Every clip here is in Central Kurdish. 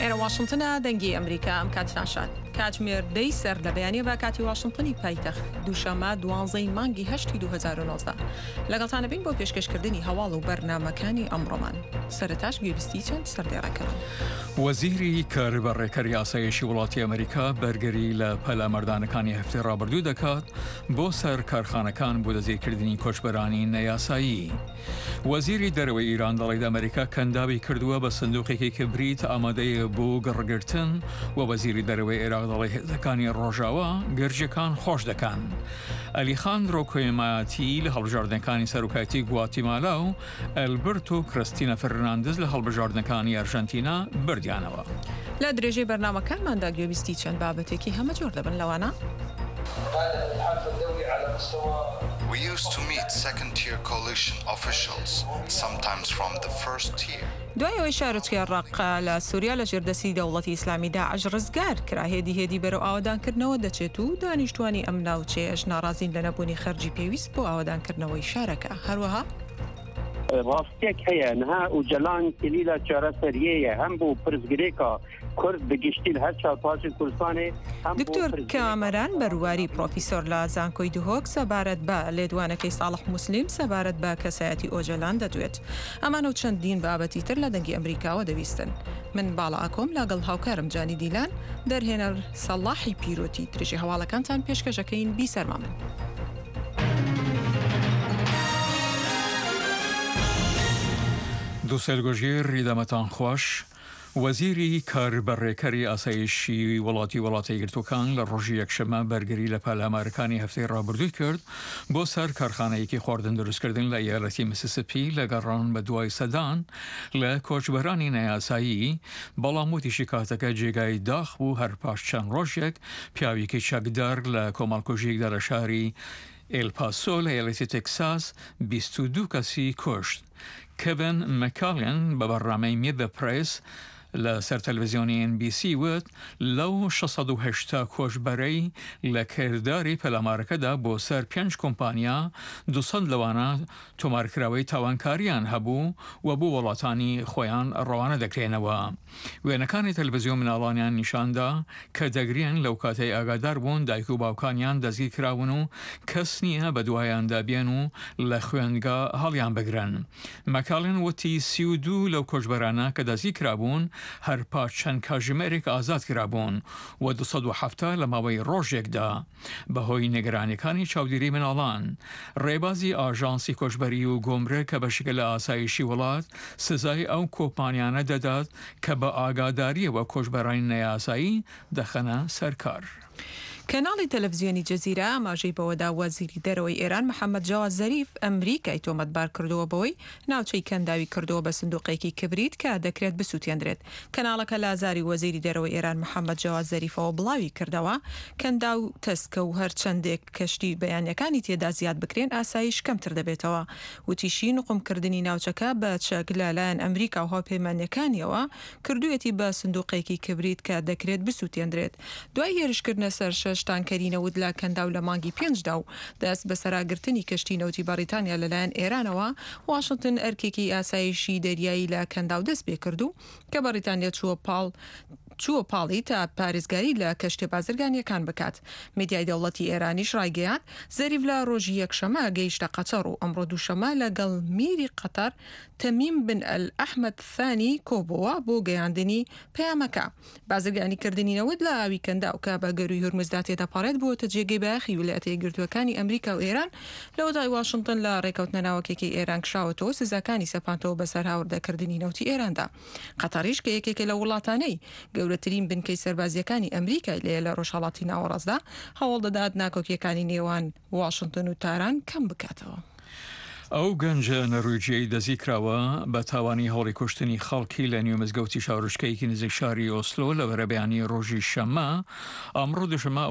ئێرە واشنگتنە دەنگی ئەمریکا ئەم کاتناشات کاتژمێر دەی سەر لە بەیانیە بە کاتی واشنگتنی پایتەخت دووشەمە 12 مانگی 2019 لەگەڵتانە بین بۆ پێشکەشکردنی هەواڵ و بەرنامەکانی ئەمڕۆمان سەرەتاش گوێبیستی چەند سەردێڕەکەن. وەزیری کاربەڕێکەری ئاسایشی وڵاتی ئەمریکا بەرگەری لە پەلامەردانەکانی هەفتەی ڕابردوو دەکات بۆ سەر کارخانەکان بۆ دەزیکردنی کۆچبەرانی نەیاسایی. وەزیری دەرەوەی ئیران دەڵێت ئەمریکا کەنداوی کردووە بە سندوقێکی کبریت ئامادەیە بۆ گڕگرتن و وەزیری دەرەوەی عێراق دەڵێت هێزەکانی ڕۆژاوە گەرجەکان خۆش دەکەن. ئەلیخاندرۆ کۆیمایەتی لە هەڵبژاردنەکانی سەرۆکایەتی گواتیمالا و ئەلبرتۆ کریستینا فەرناندز لە هەڵبژاردنەکانی ئەرژەنتینا بردیانەوە. لە درێژەی بەرنامەکانماندا گوێبیستی چەند بابەتێکی هەمە جۆر دەبن لەوانە. We used to meet second-tier coalition officials, sometimes from the first tier. دوایەوەی شارۆچکەی ڕەقا لە سووریا لە ژێردەستی دەوڵەتی ئیسلامی داعش ڕزگار کرا هێدی بەرەو ئاوادانکردنەوە دەچێت و دانیشتوانی ئەم ناوچەیەش ناڕازین لە نەبوونی خەرجی پێویست بۆ ئاوادانکردنەوەی شارەکە. هەروەها ڕاستێک هەیە نها و جەلان کلیلە چارەسەریەیە هەم بۆ پرزگرێکە کورد بگشتی هەر چاپاسی کوردستانê دکتۆر کامەران بەرواری پرۆفیسۆر لە زانکۆی دهۆک سەبارەت بە لێدوانەکەی ساڵح موسلیم سەبارەت بە کەسایەتی ئۆجەلان دەدوێت. ئەمان و چەندین بابەتی تر لە دەنگی ئەمریکاوە دەویستن. من باڵا ئاکۆم لەگەڵ هاوکارم جانی دیلان دەرهێنەر سەڵاحی پیرۆتی درێژی هەواڵەکانتان پێشکەشەکەین بیسەرما من. دووسەرگۆژێر ڕیدەمەتان خۆش. وەزیری کاربەڕێکەری ئاسایشی وڵاتە یەکگرتووەکان لە ڕۆژی یەکشەمە بەرگری لە پەلامارەکانی هەفتەی ڕابردووی کرد بۆ سەر کارخانەیەکی خواردن دروستکردن لە ئیالەتی میسیسیپی لە گەڕان بە دوای سەدان لە کۆچبەرانی نەیاسایی، بەڵام وتیشی کاتەکە جێگای داخ بوو هەر پاش چەند ڕۆژێک پیاوێکی چەکدار لە کۆمەڵکوژیەکدا لە شاری ئێلپاسۆ لە ئیالەتی تێکساس 22 کەسی کوشت. کەڤن مەکاڵێن بە بەڕامەی میێ دە پرێس لە سەر تەلەڤیزیۆنی NBC وت لەو 680 کۆچبەرەی لە کردداری پەلامارەکەدا بۆ سەر 5 کۆمپانیا 200 لەوانە تۆمارکراوەی تاوانکاریان هەبوو و بۆ وڵاتانی خۆیان ڕەوانە دەکرێنەوە. وێنەکانی تەلەڤیزیۆن مناڵانیان نیشاندا کە دەگرێن لەو کاتەی ئاگادار بوون دایک و باوکانیان دەستگیر کراون و کەس نییە بە دوایاندا بێن و لە خوێنگا هەڵیان بگرن. مەکاڵێن وتی 32 لەو کۆچبەرانە کە دەستگیر کرابوون هەر پاش چەند کاتژمێرێک ئازاد کرابوون و 270 لە ماوەی ڕۆژێکدا. بەهۆی نێگرانیەکانی چاودێری مناڵان، ڕێبازی ئاژانسی کۆچبەری و گۆمرە کە بەشێکە لە ئاسایشی وڵات سزای ئەو کۆمپانیانە دەدات کە بە ئاگاداریەوە کۆچبەرانی نەیاسایی دەخەنە سەرکار. کەناڵی تەلەڤیزیۆنی جەزیرە ئاماژەی بەوەدا وەزیری دەرەوەی ئێران محەممەد جاواز زەریف ئەمریکای تۆمەتبار کردووە بەوەی ناوچەی کەنداوی کردووە بە سندوقێکی کبریت کە دەکرێت بسووتێنرێت. کەناڵەکە لازاری وەزیری دەرەوەی ئێران محەممەد جاواز زەریفەوە بڵاوی کردەوە کەندا و تەسکە و هەر چەندێک کەشتی بەیانەکانی تێدا زیاد بکرێن ئاسایش کەمتر دەبێتەوە. وتیشی نقمکردنی ناوچەکە بە چەک لەلایەن ئەمریکا و هاوپەیمانیەکانیەوە کردوویەتی بە سندوقێکی کبریت کە دەکرێت بسووتێنرێت. دوای هێرشکردنە سەر تانکەرینەوت لە کەندا و لە مانگی 5دا و دەست بە سەراگرتنی کەشتی نەوتی بەریتانیا لەلایەن ئێرانەوە، واشنگتن ئەرکێکی ئاسایشی دەریایی لە کەندا و دەست پێ کردو کە بەریتانیا چووە پاڵی تا پارێزگاری لە کەشتێ بازرگانیەکان بکات. میدیای دەوڵەتی ئێرانیش ڕایگەیان زەریف لە ڕۆژی یەکشەمە گەیشتە قەتەر و ئەمڕۆ دووشەمە لەگەڵ میری قەتەر تەمیم بن ئەحمەد ثانی کۆبەوە بۆ گەیاندنی پەیامەکە. بازرگانیکردنینەوەت لە ئاوی کەندا و کە بە گەروی هورمزدا تێدەپارێت بۆتە جێگەی بەیاخی ویلایەتە یەکگرتووەکانی ئەمریکا و ئێران لەوە دوای واشنگتن لە ڕێکەوتنە ناوەکێکی ئێران کشاوەتەوە سزاکانی سەپاندنەوە بەسەر هاوردەکردنی نەوتی ئێراندا. قەتەریش کە یەکێکە لە وڵاتانەی گەورەترین بنکەی سەربازیەکانی ئەمریکای لە ڕۆژهەڵاتی ناوەڕاستدا هەوڵ دەدات ناکۆکیەکانی نێوان واشنگتن و تاران کەم بکاتەوە. ئەو گەنجە نەرویجیەی دەزی کراوە بە تاوانی هەوڵی کوشتنی خەڵکی لە نیو مزگەوتی شاڕشکەیەکی نزیک شاری ئۆسلۆ لە بەرەبەیانی ڕۆژی شەممە ئەمڕۆ دووشەمە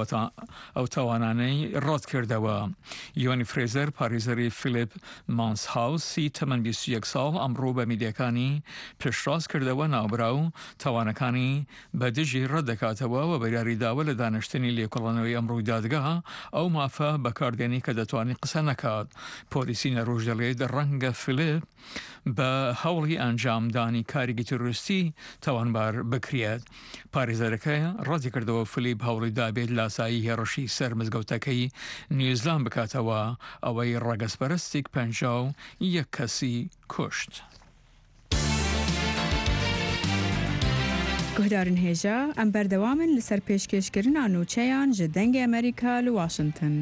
ئەو تاوانانەی ڕەت کردەوە. یۆنی فرێزەر پارێزەری فیلیپ مانسهاوسی تەمەن 21 ساڵ ئەمڕۆ بە میدیەکانی پێشڕاست کردەوە ناوبرا و تاوانەکانی بە دژی ڕەت دەکاتەوە و بەریاریداوە لە دانیشتنی لێکۆڵانەوەی ئەمڕۆی دادگا ئەو مافە بەکاردێنی کە دەتوانێت قسە نەکات. پۆلیسی چینە ڕۆژ دەڵێت ڕەنگە فلیپ بە هەوڵی ئەنجامدانی کارێکی تروستی تاوانبار بکرێت. پارێزەرەکە ڕازی کردەوە فلیپ هەوڵی دابێت لاسایی هێڕشی سەر مزگەوتەکەی نیوزیلند بکاتەوە، ئەوەی ڕەگەزپەرستێک 51 کەسی کوشت. گهدارن هێژە ئەم بەردەوامن لەسەر پێشکەشکردنا نوچەیان ji dengê Amerîka li Washington.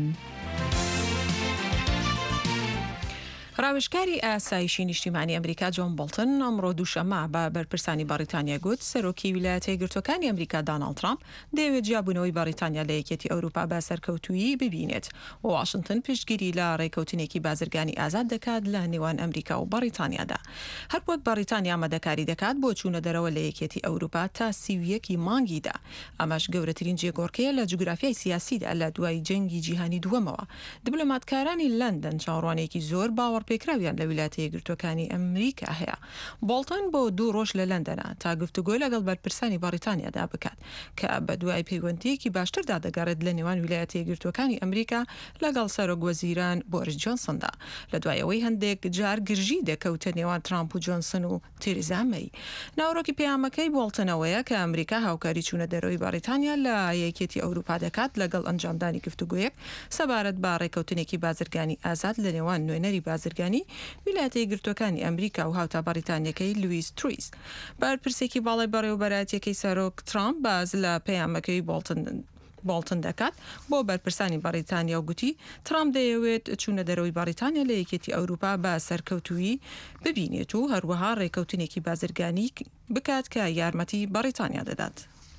ڕاوێژکاری ئاسایشی نیشتیمانی ئەمریکا جۆن بۆڵتن ئەمڕۆ دووشەمە بە بەرپرسانی بەریتانیا گوت سەرۆکی ویلایەتە یەکگرتووەکانی ئەمریکا داناڵد ترامپ دەیەوێت جیابوونەوەی بەریتانیا لە یەکێتی ئەوروپا بە سەرکەوتویی ببینێت. واشنگتن پشتگیری لە ڕێکەوتنێکی بازرگانی ئازاد دەکات لە نێوان ئەمریکا و بەریتانیادا. هەروەک بەریتانیا ئامادەکاری دەکات بۆ چوونە دەرەوە لە یەکێتی ئەوروپا تا 31 مانگیدا. ئەمەش گەورەترین جێگۆڕکەیە لە جوگرافیای سیاسیدا لە دوای جەنگی جیهانی دووەمەوە. دیپلۆماتکارانی لەندەن چاوەڕوانێکی زۆر باوەڕ پێکراویان لە ویلایەتە یەکگرتووەکانی ئەمریکا هەیە. بۆڵتن بۆ 2 ڕۆژ لە لەندەنە تا گفتوگۆ لەگەڵ بەرپرسانی بەریتانیادا بکات کە بە دوای پەیوەندیەکی باشتردا دەگەڕێت لە نێوان ویلایەتە یەکگرتووەکانی ئەمریکا لەگەڵ سەرۆکوەزیران بۆریس جۆنسندا لە دوایەوەی هەندێک جار گرژی دەکەوتە نێوان ترامپ و جۆنسن و تێریزا مەی. ناوڕۆکی پەیامەکەی بۆڵتنەوەیە کە ئەمریکا هاوکاری چوونە دەرەوەی بەریتانیا لە یەکێتی ئەوروپا دەکات لەگەڵ ئەنجامدانی گفتوگۆیەک سەبارەت بە ڕێکەوتنێکی بازرگانی ئازاد لە نێوان نوێنەری بازرگانی ویلایەتە یەکگرتووەکانی ئەمریکا و هاوتا بەریتانیەکەی لویس ترویس. بەرپرسێکی باڵای بەڕێوەبەرایەتیەکەی سەرۆک ترامپ باز لە پەیامەکەی بۆڵتن دەکات بۆ بەرپرسانی بەریتانیا و گوتی ترامپ دەیەوێت چوونە دەرەوەی بەریتانیا لە یەکێتی ئەوروپا بە سەرکەوتویی ببینێت و هەروەها ڕێکەوتنێکی بازرگانی بکات کە یارمەتی بەریتانیا دەدات.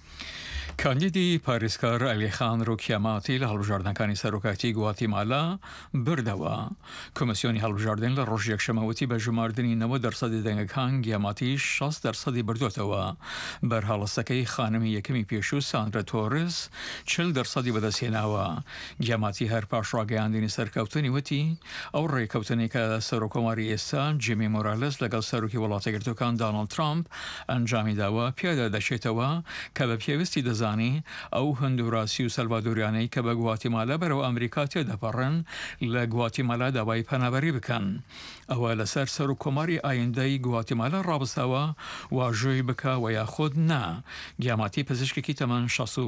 کاندیدی پارێزکار ئەلیخان ڕۆکیاماتی لە هەڵبژاردنەکانی سەرۆکاتی گواتیمالا بردەوە. کۆمسیۆنی هەڵبژاردن لە ڕۆژ یەکشەمەوتی بە ژماردنی 90% دەنگەکان گیاماتی 60% بردوێتەوە. بەرهەڵەستەکەی خانمی یەکەمی پێشوو ساندرا تۆرس 40% بەدەستهێناوە. گیاماتی هەر پاش ڕاگەیاندنی سەرکەوتنی وتی ئەو ڕێکەوتنی کە سەرۆکۆماری ئێستا جیمی مۆرالس لەگەڵ سەرۆکی وڵاتە یەکگرتووەکان داناڵد ترامپ ئەنجامی داوە پێدا دەچێتەوە کە بە پێویستی دەزانی ئەو هەندوراسی و سەلڤادۆریانەی کە بە گواتیمالا بەرەو ئەمریکا تێدەپەڕن لە گواتیمالا داوای پەنابەری بکەن. ئەوە لەسەر سەرۆکۆماری ئایندەی گواتیمالا ڕابستاوە واژۆی بکە و یاخود نا. گیاماتی پزیشکێکی تەمەن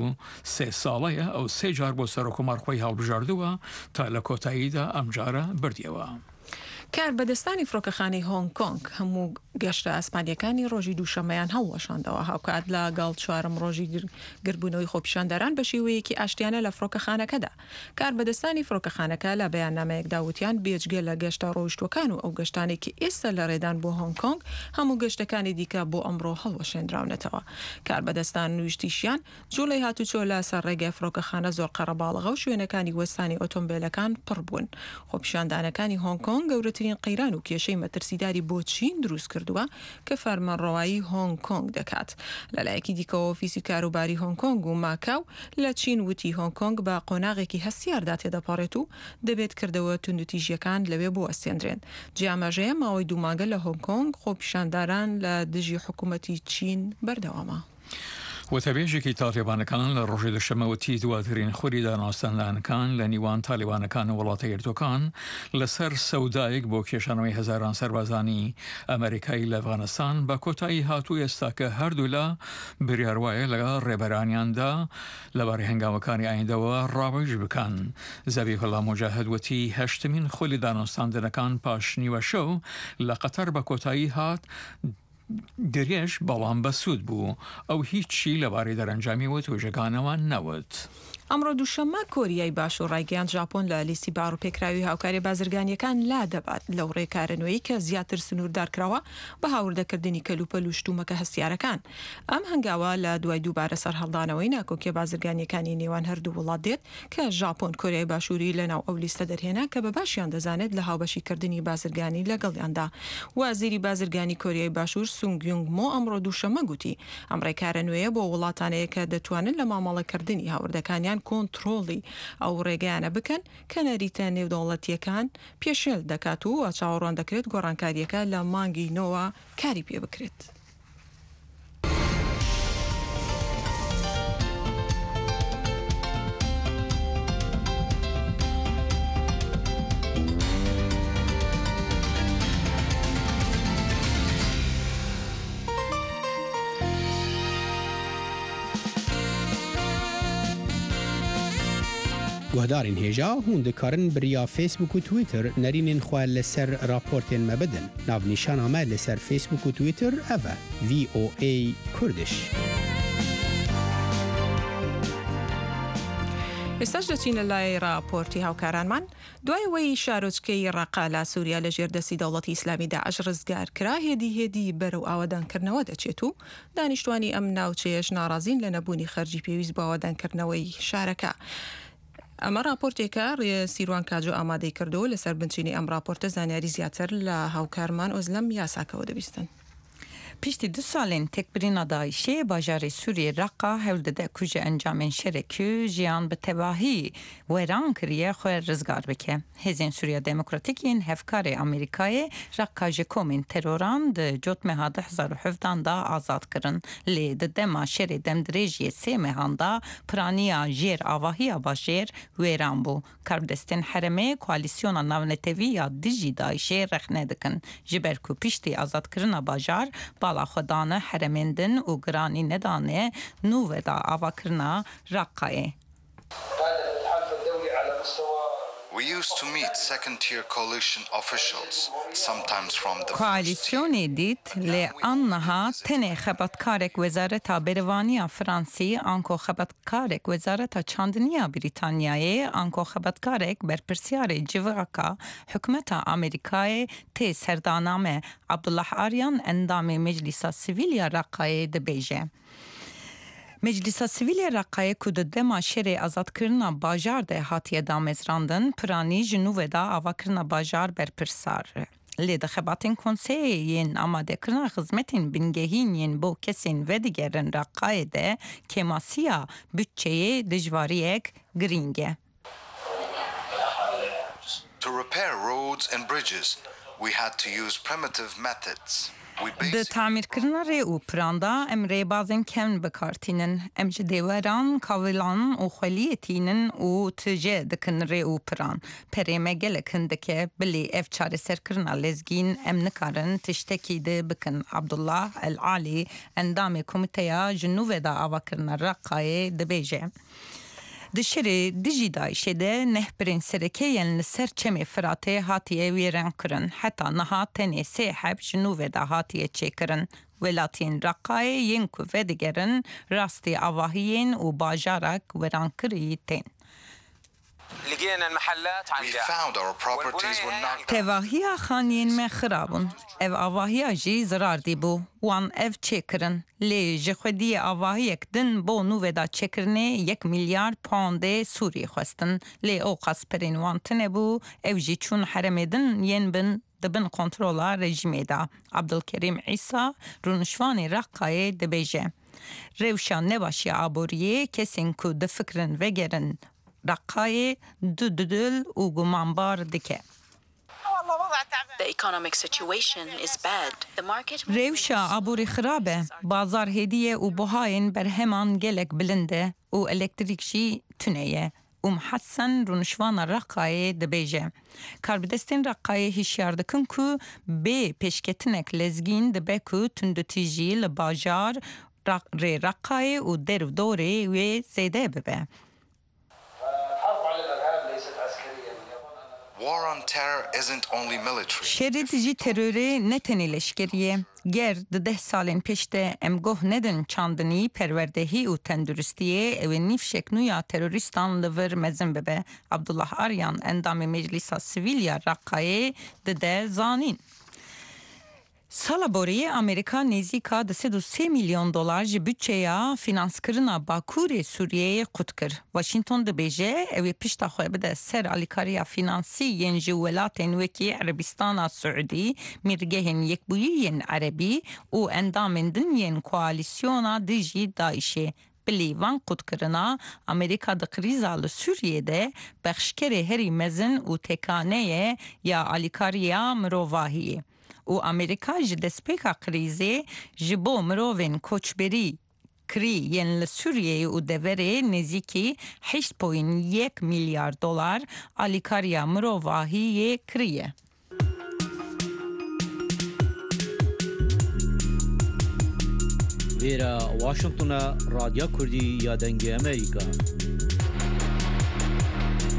63 ساڵەیە ئەو 3 جار بۆ سەرۆکۆمار خۆی هەڵبژاردووە تا لە کۆتاییدا ئەمجارە بردیەوە. کار بەدەستانی فڕۆکەخانەی هۆنگ کۆنگ هەموو گەشتە ئەسپانیەکانی ڕۆژی دووشەمەیان هەڵوەشاندەوە هاوکات لە گاڵ 4 ڕۆژی گربوونەوەی خۆپیشاندەران بە شێوەیەکی ئاشتیانە لە فڕۆکەخانەکەدا. کار بەدەستانی فڕۆکەخانەکە لە بەیاننامەیەکدا وتیان بێجگە لە گەشتە ڕۆیشتوەکان و ئەو گەشتانێکی ئێستا لە ڕێدان بۆ هۆنگ کۆنگ هەموو گەشتەکانی دیکە بۆ ئەمڕۆ هەڵوەشێنراونەتەوە. کار بەدەستان نویشتیشیان جوڵەی هاتوچۆ لە سەر ڕێگای فڕۆکەخانە زۆر قەرەباڵغە و شوێنەکانی وەستانی ئۆتۆمبیلەکان پڕ بوون. خۆپیشاندانەکانی هۆنگ کۆنگ گەورەترین قەیران و کێشەی مەترسیداری بۆ چین دروست کردووە کە فەرمانڕەوایی هۆنگ کۆنگ دەکات. لەلایەکی دیکەوە ئۆفیسی کاروباری هۆنگ کۆنگ و ماکاو لە چین وتی هۆنگ کۆنگ بە قۆناغێکی هەستیاردا تێدەپەڕێت و دەبێت کردەوە توندوتیژیەکان لەوێ بۆ ئەستێنرێن. جیامەژەیە ماوەی 2 مانگە لە هۆنگ کۆنگ خۆپیشانداران لە دژی حکوومەتی چین بەردەوامە. وتەبێژێکی تاالێبانەکان لە ڕۆژی دووشەمەوتی دواترین خوری داناستانلانەکان لە نیوان تاالێبانەکان و وڵاتە یەکگرتووەکان لەسەر سەودایەک بۆ کێشانەوەی هەزاران سەربازانی ئەمریکایی لە ئەفغانستان بە کۆتایی هاتوو ئێستا کە هەردوو لە بریاروایە لەگەڵ ڕێبەرانیاندا لەبارەی هەنگاوەکانی ئایندەوە ڕاوێژ بکەن. زەبیحوڵا موجاهد وتی 8مین خولی داناستاندنەکان پاش نیوە شەو لە قەتەر بە کۆتایی هات درێژ بەڵام بەسوود بوو. ئەو هیچی لەبارەی دەرەنجامی و توێژەکانەوە نەوت. ئەمڕۆ دووشەممە کۆریای باش و ڕایگەیان ژاپۆن لە لیستی باڕ و پێکراوی هاوکاری بازرگانیەکان لا دەبات لەو ڕێکارنەوەی کە زیاتر سنووردارکراوە بە هاوردەکردنی کەلوپەل و شتومەکە هەستیارەکان. ئەم هەنگاوە لە دوای دووبارە سەر هەڵدانەوەی ناکۆکیە بازرگانیەکانی نێوان هەردوو وڵات دێت کە ژاپۆن کۆریای باشووری لەناو ئەو لیستە دەرهێنا کە بە باشیان دەزانێت لە هاوبەشیکردنی بازرگانی لەگەڵیاندا. وازیری بازرگانی کۆریای باشوور سونگیونگ مۆ ئەمڕۆ دووشەممە گوتی ئەم ڕێکارنوێیە بۆ وڵاتانەیە کە دەتوانن لە مامەڵەکردنی هاوردەکانیان کۆنتڕۆڵی ئەو ڕێگەیانە بکەن کە نەریتە نێودەوڵەتیەکان پێشێل دەکات و چاوەڕوان دەکرێت گۆڕانکاریەکە لە مانگی نۆوە کاری پێ بکرێت. گهدارین هجا هوند کارن بریا فیسبوک و تویتر نرینین خواه لسر راپورتین مبدن ناو نشان آمد لسر فیسبوک و تویتر اوه VOA کردش ئێستاش دەچینە لای راپۆرتی هاوکارانمان دوای وەی شارۆچکەی ڕەقا لە سووریا لە ژێردەستی دەوڵەتی ئیسلامی داعش ڕزگار کرا هێدی بەرەو ئاوادانکردنەوە دەچێت و دانیشتوانی ئەم ناوچەیەش ناڕازین لە نەبوونی خەرجی پێویست بۆ ئاوادانکردنەوەی شارەکە. ئەمە راپۆرتێکە سیروان کاجۆ ئامادەی کردەوە لەسەر بنچینی ئەم راپۆرتە زانیاری زیاتر لە هاوکارمان ئۆزلەم یاساکەوە دەبیستن. Piştî 2 salên têkbirîna Daişê bajarê Sûriyê Raqqa hewl dide ku ji encamên şerekû jiyan bi tevahî weran kiriye xwe rizgar bike. Hêzên Sûriya Demokratîk yên hevkarê Amerîkayê Raqqa ji komên teroran di cot meha 2017 da azad kirin. Lê di dema şerê demdirêjiyê sê mehan da piraniya jêr avahiya bajêr wêran bû. Karbdestên heremê koalîsyona navnetevî ya dijî Daişê rexne dikin. Ji ber ku piştî azadkirina bajar bala xwedane heremên din û giranî nedane nû veda avakirina Raqqayê. We used to meet second-tier coalition officials, sometimes from the Koalîsyonê dît lê anniha tenê xebatkarek Wezareta Berevaniya Fransî anko xebatkarek Wezareta Çandiniya Brîtanyayê anko xebatkarek berpirsyarê civaka hikûmeta Amerîkayê tê serdaname Abdullah Aryan endamê Meclîsa Sivîl ya Raqqayê dibêje. Meclîsa Sivîl ya Raqqayê ku di dema şerê azadkirina bajar de hatiye damezrandin piranî ji nû veda avakirina bajar berpirsar. Lê di xebatên konseyê yên amadekirina xizmetên bingehîn yên bo kesên vedigerin Raqqayê de kêmasiya bütçeyê dijwariyek girîng e. To repair roads and bridges, we had to use primitive methods. Di tamirkirina rê û piranda em rêbazên kevn bikartînin. Em ji dêweran, kavilan û xweliyê tînin û tije dikin rê û piran. Perê me gelek hindike bilê ev çareserkirina lezgîn em nikarin tiştekî de bikin. Abdullah El-Ali endamê komîteya ji nû veda avakirina Raqqayê dibêje. Di şerê dijî Daişê de nehbirên serekeyên li ser çemê Firatê hatiye wêran kirin. Heta niha tenê sê heb ji nû veda hatiye çêkirin. Welatiyên Raqqayê yên ku vedigerin rastî avahiyên û bajarak werankirî tên. We found our properties were knocked down. Tevahiya xaniyên me xirabûn. Ev avahiya jî zirar dîbû. Wan ev çêkirin. Lê ji xwediyê avahiyek din bo nû veda çêkirinê 1 milyar pondê Sûrî xwestin. Lê o qasperên wan tune bû ev jî çûn heremê din yên bin dibin kontrola rejimê da. Abdulkerim İsa rûnişvanê Raqqayê dibêje. Rewşa nebaşiya aboriyê kesên ku difikirin vegerin Raqqayê dil û gumanbar dike. The economic situation is bad. The market Rewşa aborî xirab e. Bazar hêdiye û buhayên berheman gelek bilind e û elektrîk jî tune ye. Hesen rûnişvana Raqqayê dibêje. Karbidestên Raqqayê hişyar dikin ku bê pêşketinek lezgîn dibe ku tundutî jî li bajar rê Raqqayê û dervdorê wê zêde bibe. War on terror isn't only military. Şerê dijî terorê ne tenê leşkeriye. Ger di 10 salên pêş de em goh nedin çandinî, perwerdehî û tenduristiyê ew ê nîv şeknûya terorîstan li vir mezin bibe. Abdullah Aryan endamê Meclîsa Sivîl ya Raqqayê dide zanîn. Sala boriyê Amerîka nêzîka 3 milyon dolar ji bütçeya finanskirina Bakurê Sûriyeyê qut kir. Washington dibêje ew ê pişta xwe bide ser alîkariya finansî yên ji welatên wekî Erebistana Suudî, mîrgehên yekbûyî yên Erebî û endamên din yên koalîsyona dijî Daişê. Bilî van qutkirina Amerîka di krîza li Sûriyê bexşkerê herî mezin û têkaneyê ya alîkariya mirovahiyê. û Amerîka ji destpêka krîzê ji bo mirovên koçberî kirî yên li Sûriyeyê û deverê nêzîkî 8.1 milyar dolar alîkariya mirovahiyê kiriye. Vêra Washingtona Radya Kurdî ya Dengê Amerîka.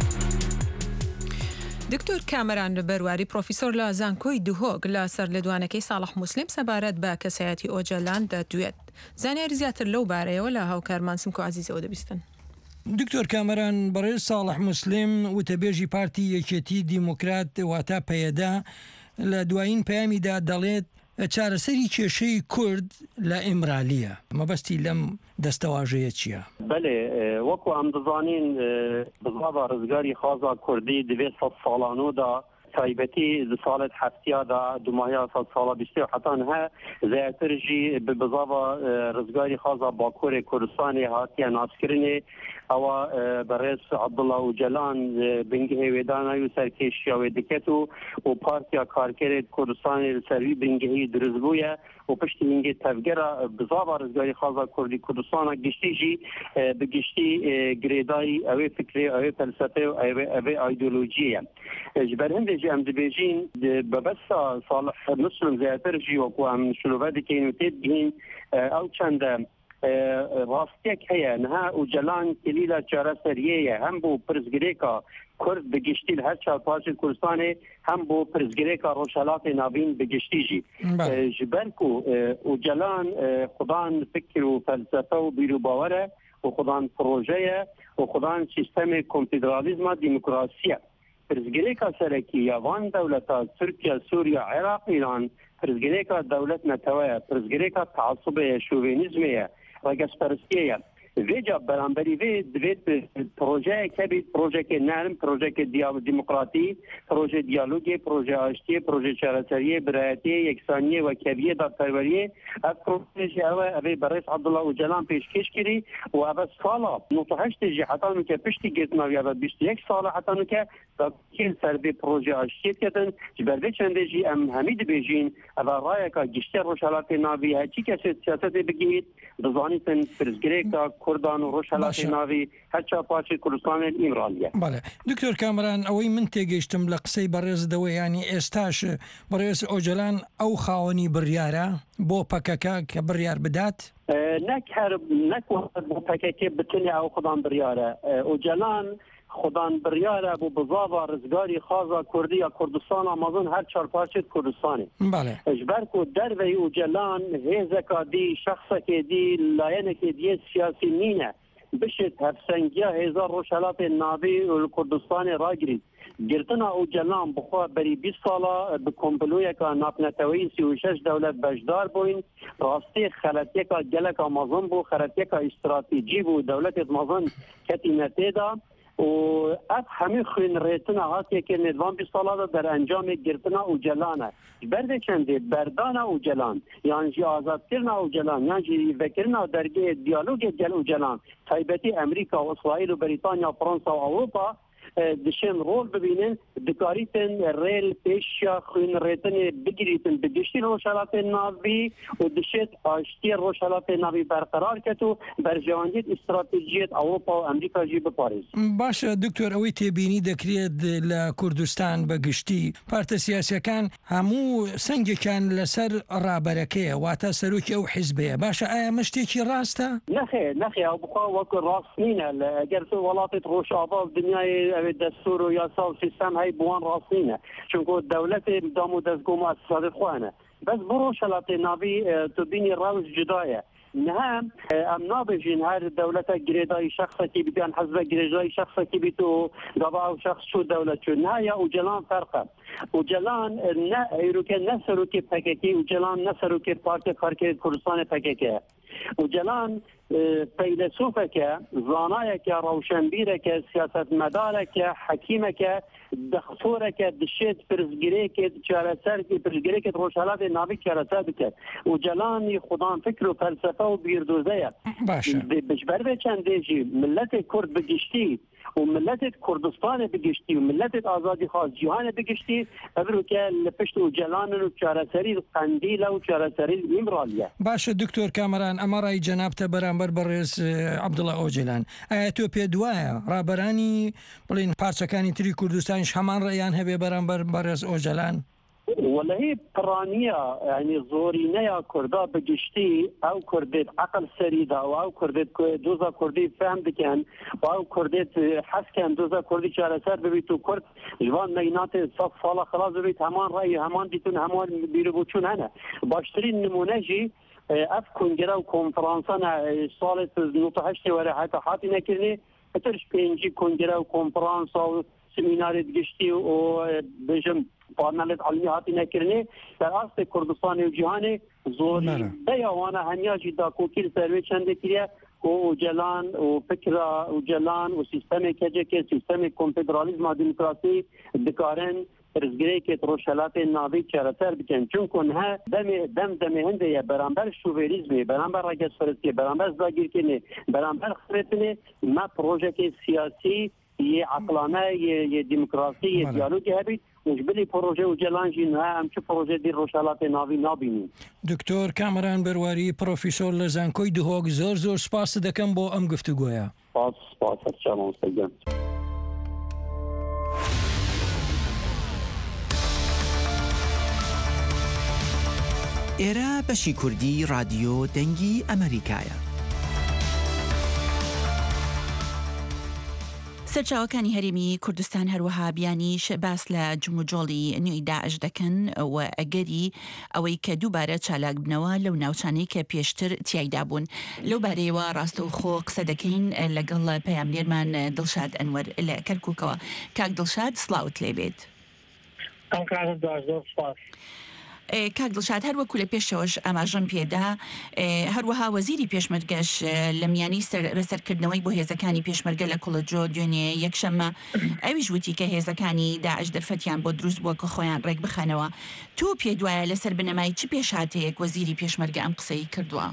دکتۆر کامەران بەرواری پرۆفیسۆر لە زانکۆی دهۆک لە سەر لێدوانەکەی ساڵح موسلیم سەبارەت بە کەسایەتی ئۆجەلان دەدوێت. زانیاری زیاتر لەو بارەیەوە لە هاوکارمان سمکۆ عەزیزەوە دەبیستن. دکتۆر کامەران بەڕێز ساڵح موسلیم وتەبێژی پارتی یەکێتی دیموکرات واتە پەیەدا لە دوایین پەیامیدا دەڵێت چارەسەری کێشەی کورد لە ئیمرالیە. مەبەستی لەم دەستەواژەیە چییە؟ بەێ وەکو ئەم دەزانین بزڵا ڕزگاری خازا کوردی دوێت سەد ساڵانۆدا تایبەتی ساڵت هەفتیادا دوماهیا سەد ساڵە بیستێ حتان هە زیاترژی بزڵا ڕزگاری خازا باکوورێ کوردستانی هاتیە ناسکردنێ ئەوە بەڕێز عەبدوڵڵا ئۆجەلان بنگهێ وێدانای و سەرکێشیاوێ دکێت و پارتیا کارکرێت کوردستانی سەروی بنگهی دروست بوویە و پشتی هنگێ تەفگەرە بزڵا ڕزگاری خازا کوردی کوردستانە گشتیژی بگشتی گرێدایی ئەوێ فکرێ ئەوێ فەلسەفێ و ئەوێ ئایدۆلۆژیە ژبەر هەندێکی ئەم دەبێژین بەبەستا ساڵح موسلیم زیاترژی وەکو ئەم شلوڤە دکەین و تێت بهین ئەو چەندە ڕاستێک هەیە نها ئۆجەلان کلیلە چارەسەریەیە هەم بۆ پرزگرێکە کورد بگشتی هەر چاپاسی کوردستانê hem بۆ پرزگirêka Rojhilatê navîn bigiştî jî ji ber ku ûcelan xudan fikir û felsefe û bîrûbawer e û xudan proje ye û xudan sîstemê konfederalîzma demokrasî ye. Prizgirêka serekî ya van dewleta Tirkiye, Sûriye, Iraq, İran prizgirêka dewlet netewe ye, prizgirêka teasubê ye, şovenîzmê ye, regesperistiyê ye. Vêca beramberî vê divêt projeyek hebît, projekê nerm, projekê demokratî, proje diyalogê, proje aştiyê, proje çareseriyê, birayetiyê, yeksaniyê ve keviyê dagperweriyê. Ev projeyê ev ê berêz Abdullah Öcalan pêşkêş kirî û ev sala 98 jî heta nûke piştî girtinaviya ve 21 sala heta nûke dakir ser vê proje aştiyê ketin ji ber vê çendê jî em hemî dibêjin ev rayeka giştê Rojhilatê navî hekî kesê siyasetê bigihît dizanîtin pirzgirêka کوردان و ڕۆژهەلاتی ناوی هەرچا پاچی کوردستانی ئیمرالیە. بەڵێ دکتۆر کامەران ئەوەی من تێگەیشتم لە قسەی بەڕێزدەوە ینی ئێستاش بەڕێز ئۆجەلان ئەو خاوەنی بڕیارە بۆ پەکەکە کە بڕیار بدات؟ نەک بۆ پەکەکێ بتنی ئەو خودان بڕیارە ئۆجەلان خودان بڕیارە بۆ بزاوا ڕزگاری خازا کوردی یا کوردستان ئامازن هەر چارپارچێت کوردستانی ژبەر ku derveyî ئۆجەلان hêzeka dî şexsekê dî layinekê diyê siyasî nîne bişêt hevsengiya hêza Rojhilatê navî û Kurdistanê ragirît. Girtina Öcalan bixwe berî 20 sala bi komployeka navneteweyî 36 dewlet bejdar bûn rastî xeletiyeka geleka mezin bû xeletiyeka îstratîjî bû dewletê mezin ketîne têda û ev hemî xwînrêtina hatiyekê nêdvan 20 sala da derencamê girtina Öcalan e. Ji ber vê çendê berdana Öcalan yan jî azadkirina Öcalan yan jî vekirina dergehê diyalogê gel Öcalan taybetî Amerîka û İsraîl û Brîtanya, Fransa û Ewropa dişên rol bibînin dikarîtin rêl pêşiya xwînrêtinê bigirîtin bi giştî Rojhilatê navî û dişêt aştiyê Rojhilatê navî berqerar ket û berjewendiyet îstratejiyet Ewropa û Amerîka jî biparêz. باشە دکتۆر ئەوەی تێبینی دەکرێت لە کوردستان بە گشتی پارتە سیاسیەکان هەموو سنگێکیان لەسەر ڕابەرەکەیە واتە سەرۆکی ئەو حیزبەیە باشە ئایا مشتێکی ڕاستە؟ نەخێ ئەو بخوا وەکو ڕاست نینە ئەگەر وڵاتێت ڕۆژئاوا دنیای دستور و یاسا و سیستم هی بوان راستینه چونکه دولت دام و دستگاه مؤسسات خوانه بس بو Rojhilatê navî tu bînî rewş cuda ye niha em nabêjin her dewleta girêdayî şexsekî bî yan hezbe girêdayî şexsekî bî û gava ew şex çû dewlet çû niha ya Öcalan ferq e Öcalan ne Eyrûkê ne serokê PKK Öcalan ne serokê Partiya Karkerê Kurdistanê PKK ye Öcalan feylesûfeke zanayeke rewşenbîreke siyasetmedareke hekîmeke dextoreke dişêt pirzgirêkê çareserkê pirzgirêkê Rojhilatê navî çareser bike Öcalanî xudan fikr û felsefe û bîrdoze ye ji ber vê çendê jî milletê Kurd bigiştî û milletê Kurdistanê bigiştî û milletê azadîxwaz cîhanê bigiştî ev rûke li pişt Öcalanên û çareserî qendîla û çareserî îmraliye. باشە دکتۆر کامەران ئەمە ڕای جەنابتە بەرامبەر بەڕێز عەبدوڵڵا ئۆجەلان ئایا تۆ پێ دوایە ڕابەرانی بڵین پارچەکانی تری کوردستانیش هەمان ڕێیان هەبێ بەرامبەر بەڕێز ئۆجەلان؟ ولا هي برانية يعني زورينيا كردا بجشتي أو كردت عقل سريدة أو كردت دوزا كردي فهم بكن أو كردت حس كان دوزا كردي شارع سر ببيتو كرد جوان مينات صف صالة خلاص ببيت همان رأي همان ديتون همان بيربوتشون هنا باشترين نمونجي اف کنگره و کنفرانسان سال 98 وره حتی حاتی نکرده اترش پینجی کنگره و کنفرانس و سمینار گشتی و بجم پانلت علمی حاتی نکرده در اصل کردستان و جهان زوری دیوانا همیاجی دا کوکیر سروی چنده کریه و جلان و فکر و جلان و سیستم که سیستم کنفدرالیزم و دموکراسی دکارن رزگری که روشلات ناوی چراتر بکن چون کنها دم هنده برانبر شووریزمی برانبر راگس فرستی برانبر زاگیر کنه برانبر خرطنه ما پروژه که سیاسی یه عقلانه یه دموکراسی یه دیالوگی هبید مجبلی پروژه و جلانجی نه همچه پروژه دی روشلات ناوی نابینیم. دکتۆر کامران بەرواری پرۆفیسۆر لە زانکۆی دهۆک زۆر سپاس دەکەم بۆ ئەم گفتوگۆیە. سپاس هەرچەمە مستەگەم. ئێرە بەشی کوردی رادیۆ دەنگی ئەمریکایە. سەرچاوەکانی هەرێمی کوردستان هەروەها بیانیش باس لە جموجۆڵی نوێی داعش دەکەن و ئەگەری ئەوەی کە دووبارە چالاک بنەوە لەو ناوچانەی کە پێشتر تیایدا بوون. لەو بارەیەوە ڕاستەوخۆ قسە دەکەین لەگەڵ پەیاملێرمان دڵشاد ئەنوەر لە کەرکووکەوە. کاک دڵشاد سڵاوت لێبێت. کاک دڵشاد هەروەکو لە پێشەوەش ئاماژەم پێدا هەروەها وەزیری پێشمەرگەش لە میانی بەسەرکردنەوەی بۆ هێزەکانی پێشمەرگە لە کوڵەجۆ دوێنێ یەکشەممە ئەویش وتی کە هێزەکانی داعش دەرفەتیان بۆ دروست بووە کە خۆیان ڕێک بخەنەوە. تۆ پێ دوایە لەسەر بنەمای چ پێشهاتەیەک وەزیری پێشمەرگە ئەم قسەی کردووە؟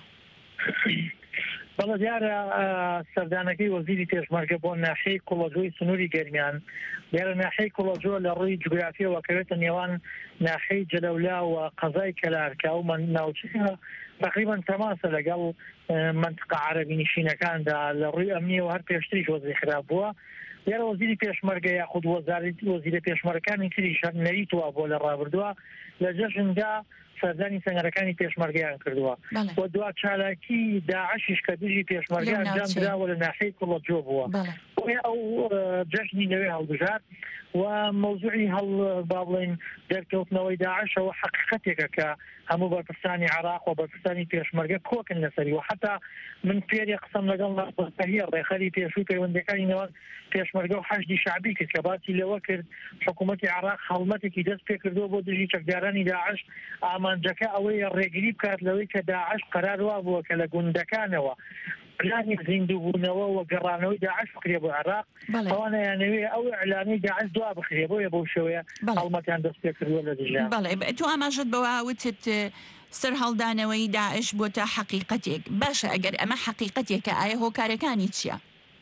بەڵێ دیارە سەردانەکەی وەزیری پێشمەرگە بۆ ناحەی کوڵەجۆی سنووری گەرمیان دیارە ناحەی کوڵەجۆ لە ڕووی جوگرافیەوە کەوێتە نێوان ناحەی جەلەولا و قەزای کەلارکە و ناوچەکە تقریبا تەماسە لەگەڵ منطقە عەرەبی نشینەکاندا لە ڕووی ئەمنیەوە هەر پێشتریش وەزی خراپ بووە. دیارە وەزیری پێشمەرگە یاخود وەزیرە پێشمەرگەکانی تریش نەریتوە بۆ لە ڕابردووە لە جەژندا سەردانی سەنگەرەکانی پێشمەرگەیان کردووە و دوا چالاکی داعشیش کە دژی پێشمەرگە ئەنجام دراوە لە ناحەی کوڵەجۆ بووە ئەو جەژنی نوێ هەڵبژار و مەوزوعی هەڵ با بڵێن دەرکەوتنەوەی داعشەوە حەقیقەتێکە کە هەموو بەرپرسانی عێراق و بەرپرسانی پێشمەرگە کۆکن لەسەری و حتا من فێری قسەم لەگەڵ هەیە ڕێخەری پێشووی پەیوەندەکانی نێوان پێشمەرگە و حەشدی شعبی کرد کە باسی لەوە کرد حکوومەتی عێراق هەڵمەتێکی دەست پێ کردووە بۆ دژی چەکدارانی داعش ئامانجەکە ئەوەی ڕێگری بکات لەوەی کە داعش قەرار وا بووە کە لە گوندەکانەوە پلانی زیندووبوونەوە و گەڕانەوەی داعش بکرێ بۆ عێراق ئەوانەیانەوێ ئەو ئەعلانی داعش دوا بخرێ بۆیە بەو شێوەیە هەڵمەتیان دەست پێ کردووە لە دژیان. بەڵێ تو ئاماژت بەوە وتت سەر هەڵدانەوەی داعش بۆتە حەقیقەتێک باشە ئەگەر ئەمە حەقیقەتێکە ئایا هۆکارەکانی چییە؟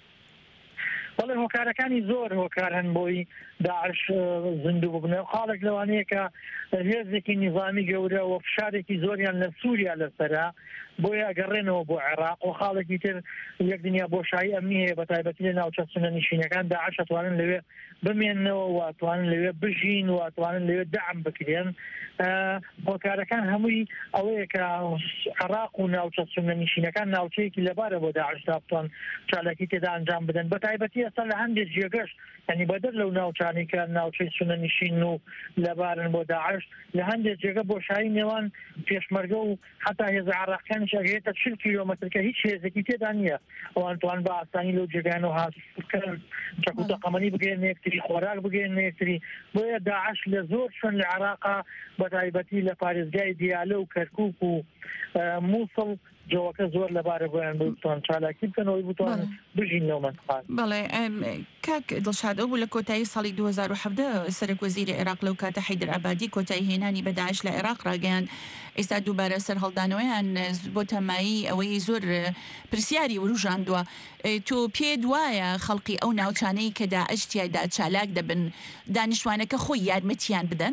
بەڵێ هۆکارەکانی زۆر هۆکار هەن بۆی داعش زیندوو ببنەوە خاڵێک لەوانەیە کە هێزێکی نیظامی گەورە و فشارێکی زۆریان لە سووریا لەسەرا بۆیە ئەگەڕێنەوە بۆ عێراق و خاڵێکی تر یەک دنیا بۆشایی ئەمنی هەیە بەتایبەتی لە ناوچە سونە نشینەکان داعش ئەتوانن لەوێ بمێننەوە و ئەتوانن لەوێ بژین و ئەتوانن لەوێ دەعم بکرێن. هۆکارەکان هەمووی ئەوەیە کە عێراق و ناوچە سونە نشینەکان ناوچەیەکی لەبارە بۆ داعش تا بتوان چالاکی تێدا ئەنجام بدەن بەتایبەتی ئێستا لە هەندێک جێگەش ینی بەدەر لەو ناوچانی کە ناوچەی سونە نشین و لەبارن بۆ داعش لە هەندێک جێگە بۆشایی نێوان پێشمەرگە و حتا هێزە عێراقیانیش ئەگەرێتە 40 کیلۆمەتر کە هیچ هێزێکی تێدا نییە ئەوان توان بە ئاسانی لەو جێگانەوە هاتوکەن چەکوتەقەمەنی بگەێن یەکتری خۆراک بگەێن یەکتری بۆیە داعش لە زۆر شوێن لە عێراقا بەتایبەتی لە پارێزگای دیالە و کەرکووک و مووسڵ جوەکە زۆر لەبارە بۆیان بتوان چالاکی بکەنەوەی بتوان بژین لەو منطقە. بەڵێ کاک دڵشاد ئەو بوو لە کۆتایی ساڵی 2017 سەرۆک وەزیری عێراق لەو کاتە حەیدر عەبادی کۆتایی هێنانی بە داعش لە عێراق ڕاگەیاند ئێستا دووبارە سەر هەڵدانەوەیان بۆ تەمایی ئەوەی زۆر پرسیاری وروژاندووە. تۆ پێ دوایە خەڵقی ئەو ناوچانەی کە داعش تیایدا چالاک دەبن دانیشتوانەکە خۆی یارمەتیان بدەن؟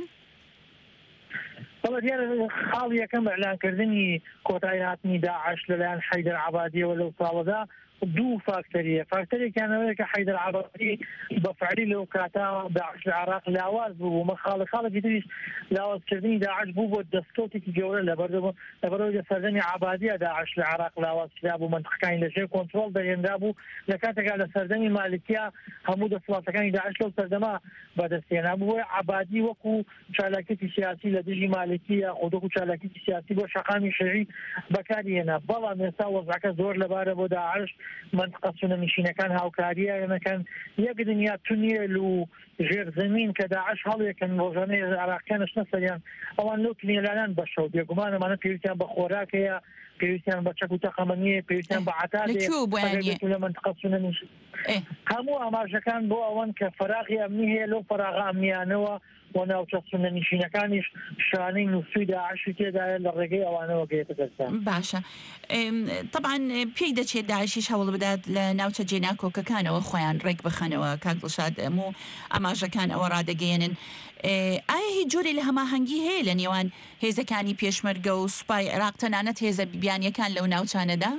بەڵێ دیارە خاڵ یەکەم ئەعلانکردنی کۆتایی هاتنی داعش لەلایەن حەیدر عەبادیەوە لەو ساڵەدا دوو فاکتەریە فاکتەرێکیانەوەیە کە حەیدەر عەبادی بەفعلی لەو کاتا داعش لە عێراق لاواز بوو خاڵێکی تریش لاوازکردنی داعش بوو بۆ دەستکەوتێکی گەورە لەبەرەوەی سەردەمی عەبادیە داعش لە عێراق لاوازکرا بوو منتیقەکانی لەژێر کۆنتڕۆڵ دەهێنرا بوو لە کاتێکا لە سەردەمی مالکیە هەموو دەسەڵاتەکانی داعش لەو سەردەما بەدەستهێنا بوو عەبادی وەکو چالاکیەتی سیاسی لە دژی مالکیە خۆدۆکو چالاکیەتی سیاسی بۆ شەقامی شەعی بەکارهێنا بەڵام ئێستا وەزعەکە زۆر لەبارە بۆ داعش منطقە سونەنشینەکان هاوکاریەکەن یەک دنیا تونێل و ژێرزەمین کە داعش هەڵێکن ڕۆژانەی عێراقیانش نەسەریان ئەوان لەو تونێلانان بەشەو بێگومانەمانە پێویستیان بە خۆراکەیە پێویستیان بە چەک و تەقەمەنیە پێویستیان بە عەتادێ لە منطقە سونەنشین هەموو ئاماژەکان بۆ ئەوەن کە فەراغی ئەمنی هەیە لەو فەراغە ئەمنیانەوە و ناوچە سونەنشینەکانیش شانەی نووسوی داعشی تێدایە لە ڕێگەی ئەوانەوە گەیەتە دەستیان باشە طبعاً پێی دەچێت داعشیش هەوڵ بدات لە ناوچە جێناکۆکەکانەوە خۆیان ڕێک بخەنەوە کاک دڵشاد و ئاماژەکان ئەوە ڕادەگەێنن ئایا هیچ جۆری لە هەماهەنگی هەیە لە نێوان هێزەکانی پێشمەرگە و سوپای عێراق تەنانەت هێزە بیانیەکان لەو ناوچانەدا؟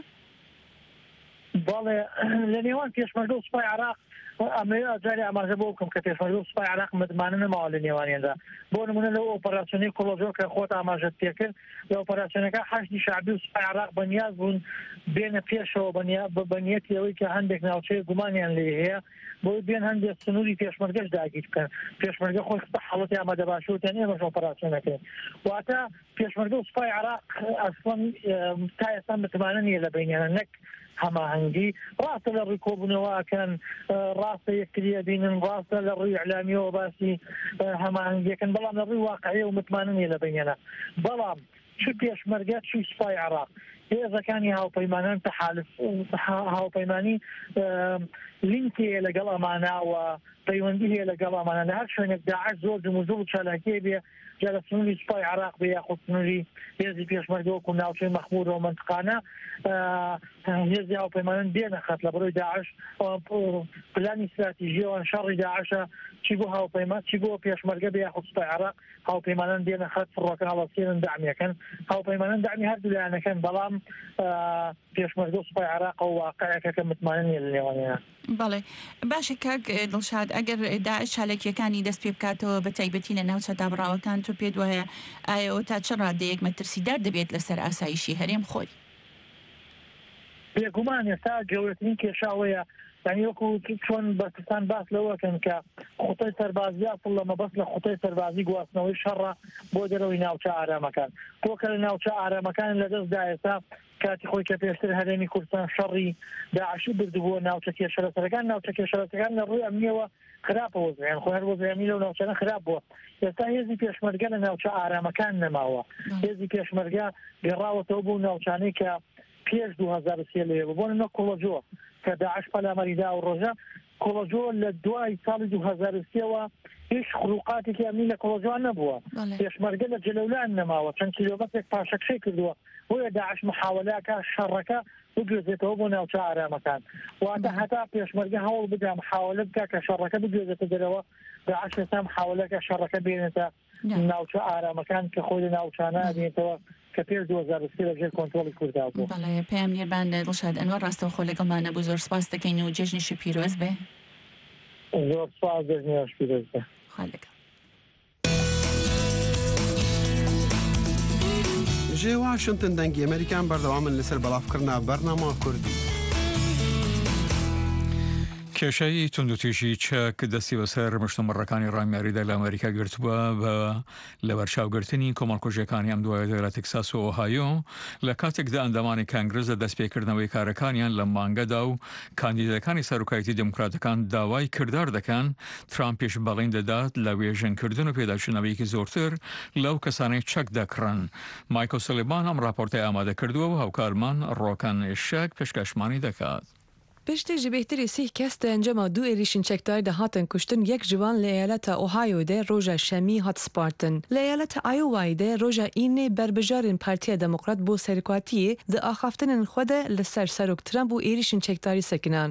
بەڵێ لە نێوان پێشمەرگە و سوپای عێراق ئەمەیە جارێ ئاماژە بۆ بکەم کە پێشمەرگە و سوپای عێراق متمانە نەماوە لە نێوانیاندا بۆ نمونە لەو ئۆپەراسیۆنەی کۆڵۆژۆ کە خۆت ئاماژەت پێکرد لە ئۆپەراسیۆنەکە حەشدی شەعبی و سوپای عێراق بەنیاز بوون بێنە پێشەوە بەنیەتی ئەوەی کە هەندێک ناوچەیە گومانیان لێ هەیە بۆی بێن هەندێک سنووری پێشمەرگەش داگیر بکەن پێشمەرگە خۆی حاڵەتی ئامادەباشیوتیان ئێمەش ئۆپەراسیۆنەکەین واتە پێشمەرگە و سوپای عێراق ئەسڵەن تا ئێستا متمانە نییە لە بینیانە نەک هەماهەنگی ڕاستە لە ڕووی کۆبوونەوەکەن ڕاستە یەکتریە بینن ڕاستە لە ڕووی ئەعلامیەوە باسی هەماهەنگیەکەن بەڵام لە ڕووی واقعیە و متمانە نییە لە بینیانە بەڵام چ پێشمەرگە چی سوپای عێراق هێزەکانی هاوپەیمانان تەحالف هاوپەیمانی لینکێ لەگەڵ ئەماناوە پەیوەندی هەیە لەگەڵ ئەمانە لە هەر شوێنێک داعش زۆر جموزوڵ و چالاکیە بێ جا لە سنووری سوپای عێراق بێ یاخود سنووری هێزی پێشمەرگە وەکو ناوچەی مەخمور و منتقانە هێزی هاوپەیمانان دێنە خەت لە بەرۆی داعش پلانی استراتیژیەوە شەڕی داعشە چی بۆ هاوپەیمان چی بۆ پێشمەرگە بێ یاخود سوپای عێراق هاوپەیمانان دێنە خەت فڕۆکە هەڵەسێنن داعمیەکەن هاوپەیمانان داعمی هەردوو لایەنەکەن بەڵام پێشمەرگە و سوپای عێراق و واقعەکە کە متمانە نیە لە نێوانیان بەڵێ باشە کاک دڵشاد ئەگەر داعش چالێکیەکانی دەست پێ بکاتەوە بە تایبەتی لە ناوچە دابڕاوەکان تۆ پێت وایە ئایا ئەو تا چ ڕادەیەک مەترسیدار دەبێت لەسەر ئاسایشی هەرێم خۆی بێگومان ئێستا گەورەترین کێشاوەیە یعنی وەکو چۆن بەرپرسان باس لەوەکەن کە خوتەی سەربازی ئەسڵ لە مەبەست لە خوتەی سەربازی گواستنەوەی شەڕە بۆ دەرەوەی ناوچە ئارامەکان تۆکە لە ناوچە ئارامەکان لەدەستدا ئێستا کاتی خۆی کە پێشتر هەرێمی کوردستان شەڕی داعشی بردبووە ناوچە کێشەرەتەکان ناوچە کێشەرەتەکان لە ڕووی ئەمنیەوە خراپە وەزعیان خۆ هەر وەزعی لەو ناوچانە خراپ بووە ئێستا هێزی پێشمەرگە لە ناوچە ئارامەکان نەماوە هێزی پێشمەرگە گەڕاوەتەوە بوو ناوچانەی کە پێش 2003 لێ بۆ نە کۆڵۆجۆ کە داعش پەلامەریدا و ڕۆژە کۆڵۆجۆ لە دوای ساڵی 2003ەوە هیچ خروقاتێکی ئەمنی لە کۆڵۆجۆ نەبووە پێشمەرگە لە جلەولان نەماوە چەند کیلۆمەترێک پاشەکشەی کردووە بۆیە داعش محاولەکە شەڕەکە بگوێزێتەوە بۆ ناوچە ئارامەکان واتە هەتا پێشمەرگە هەوڵ بدە محاولە بکە کە شەڕەکە بگوێزێتە دەرەوە داعش ئێستا محاولەکە شەڕەکە بێنێتە ناوچە ئارامەکان کە خۆی لە ناوچانە دێتەوە کە پێش 2003 لەژێر کۆنتڕۆڵی کووردا بوو. بەڵێ پێم میێربان دڵشاد ئەنوەر ڕاستەوە خۆ لەگەڵمانە بوو زۆر سپاس دەکەین و جێژنیشی پیرۆز بێ. زۆر سپاس جێژنیش پیرۆز بێ. خالەکە. جێ واشنتن دەنگی ئەمریکان بەردەوامن لەسەر بەڵافکردنا بەرنامە کوردی. کێشەی توندوتیژی چەک دەستی بەسەر مشتومڕەکانی ڕامیاریدا لە ئەمریکا گرتووە بە لە بەرچاوگرتنی کۆمەڵکوژیەکانی ئەم دوایە لە تێکساس و ئۆهایۆ لە کاتێکدا ئەندامانی کانگرس دەستپێکردنەوەی کارەکانیان لە مانگەدا و کاندیدەکانی سەرۆکایەتی دموکراتەکان داوای کردار دەکەن ترامپیش بەڵین دەدات لە وێژنکردن و پێداچوونەوەیەکی زۆرتر لەو کەسانەی چەک دەکڕن. مایکۆ سلیبان ئەم راپۆرتەی ئامادە کردووە و هاوکارمان ڕۆکان ئێشەک پێشکەشمانی دەکات. پشتی بهتری 30 کەس ئەنجەما دوو عێریشین چەکدار دەهاتن کوشتن یەک جوان لە ئەیالەتە ئۆهایۆدا ڕۆژە شەمی هاتسپارتن لە ئەیالەتە ئایۆوایدا ڕۆژە ئینێ بربژارن پارتیە دەموکرات بۆ سەرکاتیە دە ئاخافتنن خۆدە لەسەر سەرۆک ترامپ و عێریشین چەکداری سەکنان.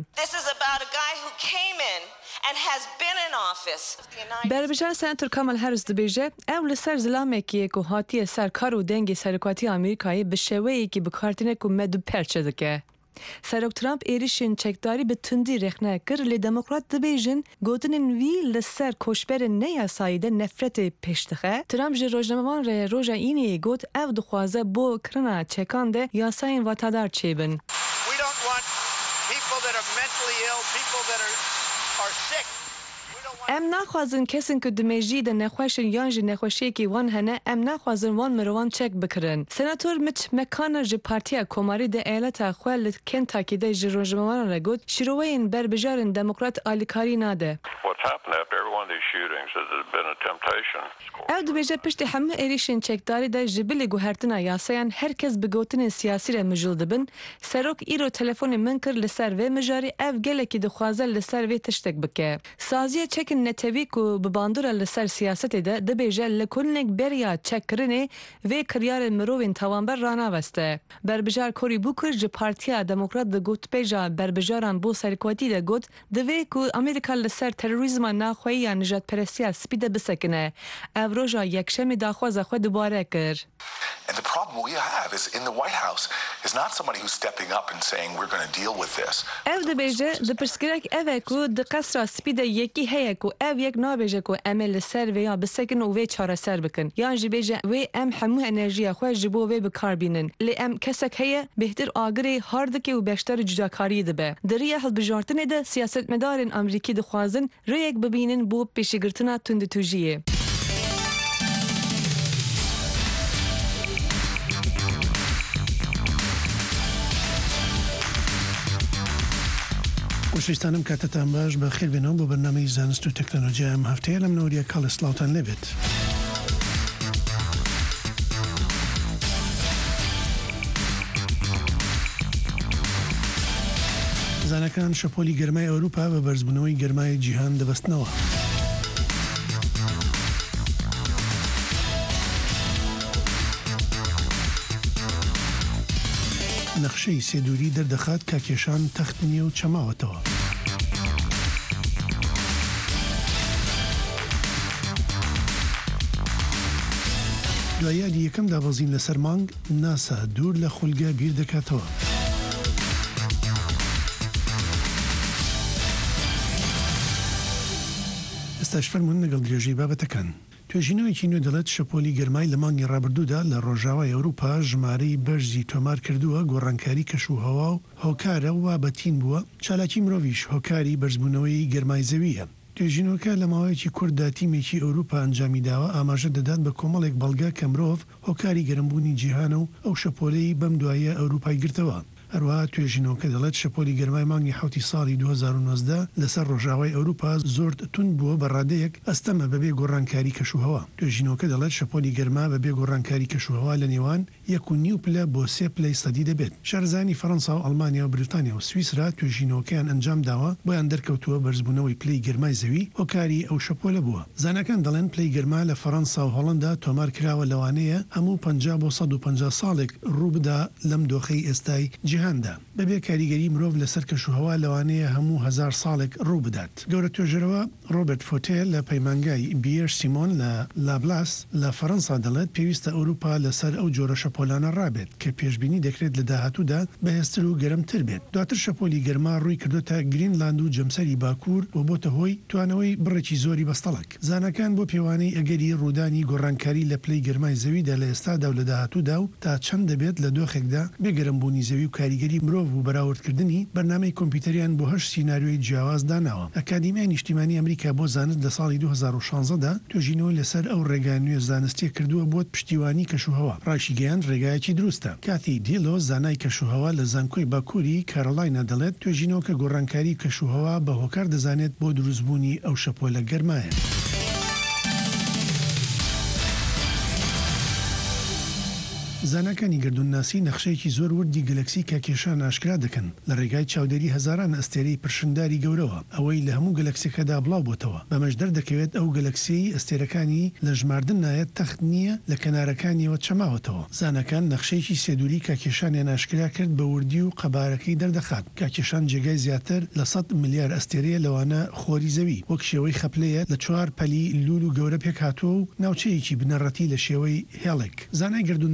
بربژار سناتور کامال هەرس دەبێژە ئەو لەسەر زلامێکیەک و هاتیە سەر کار و دەنگی سەرکاتی ئەمریکایی بە شێوەیەکی بکارتنێک و مەد و پەرچە دەکە. سەرۆک ترامپ ێریشên çekdarî bi tundî rêxne kir lê demokrat dibêjin gotinên wî li ser koçberên neyasayî de nefretê pêş dixe. Trump ji rojnamevan re roja îniyê got ev dixwaze bo kirina çekan de yasayên vatadar çêbin. Em naxwazin kesin ku dimêjî de nexweşin yan ji nexweşiyekî wan hene em naxwazin wan mirovan çek bikirin. Senator Mitch McConnell ji Partiya Komarî de eyaleta xwe li Kentucky de ji rojnamevanan re got şîroveyên berbijarên demokrat alîkarî nade. Ew dibêje piştî hemû êrişên çekdarî de ji bilî guhertina yasayan herkes bi gotinên siyasî re mijûl dibin. Serok îro telefonê min kir li ser vê mijarî ev gelekî dixwaze li ser vê tiştek bike. Saziya çekin netevî ku bi bandora li ser siyasetê de dibêje li kulnek beriya çekkirinê vê kiryarên mirovên tawanber ranaveste. Berbijar Cory Booker ji Partiya Demokrat di gotpêja berbijaran bo serketî de got divê ku Amerîka li ser terorîzma naxweyî ya nijadperestiya spî de bisekine. Ev roja yekşemê daxwaza xwe dubare kir. And the problem we have is in the White House is not somebody who's stepping up and saying we're going to deal with this. Ev dibêje di pirsgirek ev e ku di qesra spî de yekî heye ku ev yek nabêje ku em ê li ser vê ya bisekin û vê çareser bikin. Yan jî bêje wê em hemû enerjiya xwe ji bo vê bikarbînin. Lê em kesek heye bêhtir agirê hardikê û beşdarî cudakariyê dibe. Di rêya hilbijartinê de siyasetmedarên Amerîkî dixwazin rêyek bibînin bo pêşîgirtina tundutûjiyê. خۆشەویستانم کاتتان باش بە خێربێنەوە بۆ بەرنامەی زانست و تەکنۆلۆژیا ئەم هەفتەیە لە منەوەریە کاڵە سلااوتان لێبێت. زانەکان شەپۆلی گەرمای ئەوروپا بە بەرزبوونەوەی گەرمای جیهان دەبەستنەوە. نەخشەی سێدووری دەردەخات کە کێشان تەخت نییە و چەماوەتەوە. دوای یادی یەکەم دابەزین لەسەر مانگ ناسا دوور لە خولگە بیر دەکاتەوە. ئێستاش فەرمونون لەگەڵ درێژەی بابەتەکان. توێژینەوەیکی نوێ دەڵێت شەپۆلی گەرمای لە مانگی ڕابردوودا لە ڕۆژاوای ئەوروپا ژمارەی بەرزی تۆمار کردووە گۆڕانکاری کەشوهەوا و هۆکارە و وا بەتین بووە چالاکی مرۆڤیش هۆکاری بەرزبوونەوەی گەرمای زەویە. توێژینەوەکە لە ماوەیەکی کورتدا تیمێکی ئەوروپا ئەنجامی داوە ئاماژە دەدات بە کۆمەڵێک بەڵگە کە مرۆڤ هۆکاری گەرمبوونی جیهانە و ئەو شەپۆلەی بەم دوایە ئەوروپای گرتەوە. هەروەها توێژینەوەکە دەڵێت شەپۆلی گەرمای مانگی حوتی ساڵی 2019 لەسەر ڕۆژاوای ئەوروپا زۆر تون بووە بە ڕادەیەک ئەستەمە بەبێ گۆڕانکاری کەشوهەوا. توێژینەوەکە دەڵێت شەپۆلی گەرما بەبێ گۆڕانکاری کەشوهەوا لە نێوان 1.5 پلە بۆ 3 پلەی سەدی دەبێت. شارزانی فەڕەنسا و ئەڵمانیا و بریتانیا و سویسرا توێژینەوەکەیان ئەنجام داوە بۆیان دەرکەوتووە بەرزبوونەوەی پلەی گەرمای زەوی هۆکاری ئەو شەپۆلە بووە. زانەکان دەڵێن پلەی گەرما لە فەڕەنسا و هۆڵەندا تۆمار کراوە لەوانەیە هەموو 50 بۆ 150 ساڵێک ڕووبدا لەم دۆخەی ئێستای جیهاندا. بەبێ کاریگەری مرۆڤ لەسەر کەشوهەوا لەوانەیە هەموو 1000 ساڵێک ڕوو بدات. گەورە توێژەرەوە ڕۆبرت فۆتێل لە پەیمانگای بیەر سیمۆن لە لابلاس لە فەڕەنسا دەڵێت پێویستە ئەوروپا لەسەر ئەو جۆرە شەپۆلانە ڕابێت کە پێشبینی دەکرێت لە داهاتوودا بەهێزتر و گەرمتر بێت. دواتر شەپۆلی گەرما ڕووی کردوتە گرینلاند و جەمسەری باکوور و بۆتە هۆی توانەوەی بڕێکی زۆری بەستەڵک. زانەکان بۆ پێوانەی ئەگەری ڕوودانی گۆڕانکاری لە پلەی گەرمای زەویدا لە ئێستادا و لە داهاتوودا و تا چەند دەبێت لە دۆخێکدا بێگەرمبوونی زەوی و کاریگەری مرۆڤ و بەراوردکردنی بەرنامەی کۆمپیوتەریان بۆ 8 سیناریۆی جیاواز داناوە. ئەکادیمیای نیشتیمانی ئەمریکا بۆ زانست لە ساڵی 2016دا توێژینەوە لەسەر ئەو ڕێگای نوێ زانستی کردووە بۆ پشتیوانی کەشوهەوا. ڕاشیگەیان ڕێگایەکی دروستە. کاتی دیلۆ زانای کەشوهەوا لە زانکۆی باکووری کارۆلاینا دەڵێت توێژینەوەکە گۆڕانکاری کەشوهەوا بە هۆکار دەزانێت بۆ دروستبوونی ئەو شەپۆلە گەرمایە. زانەکانی گردونناسی نەخشەیەکی زۆر وردی گەلەکسی کاکێشان ئاشکرا دەکەن لە ڕێگای چاودێری هەزاران ئەستێرەی پرشنداری گەورەوە ئەوەی لە هەموو گەلەکسیەکەدا بڵاو بۆتەوە. بەمەش دەردەکەوێت ئەو گەلەکسی ئەستێرەکانی لە ژماردن نایەت تەخت نییە لە کەنارەکانیەوە چەماوەتەوە. زانەکان نەخشەیەکی سێدووری کاکێشانیان ئاشکرا کرد بە وردی و قەبارەکەی دەردەخات. کاکێشان جێگای زیاتر لە 100 ملیار ئەستێرەیە لەوانە خۆری زەوی وەک شێوەی خەپلەیە لە 4 پەلی لول و گەورە پێک هاتووە و ناوچەیەکی بنەڕەتی لە شێوەی هێڵێک. زانای گردونناسی لە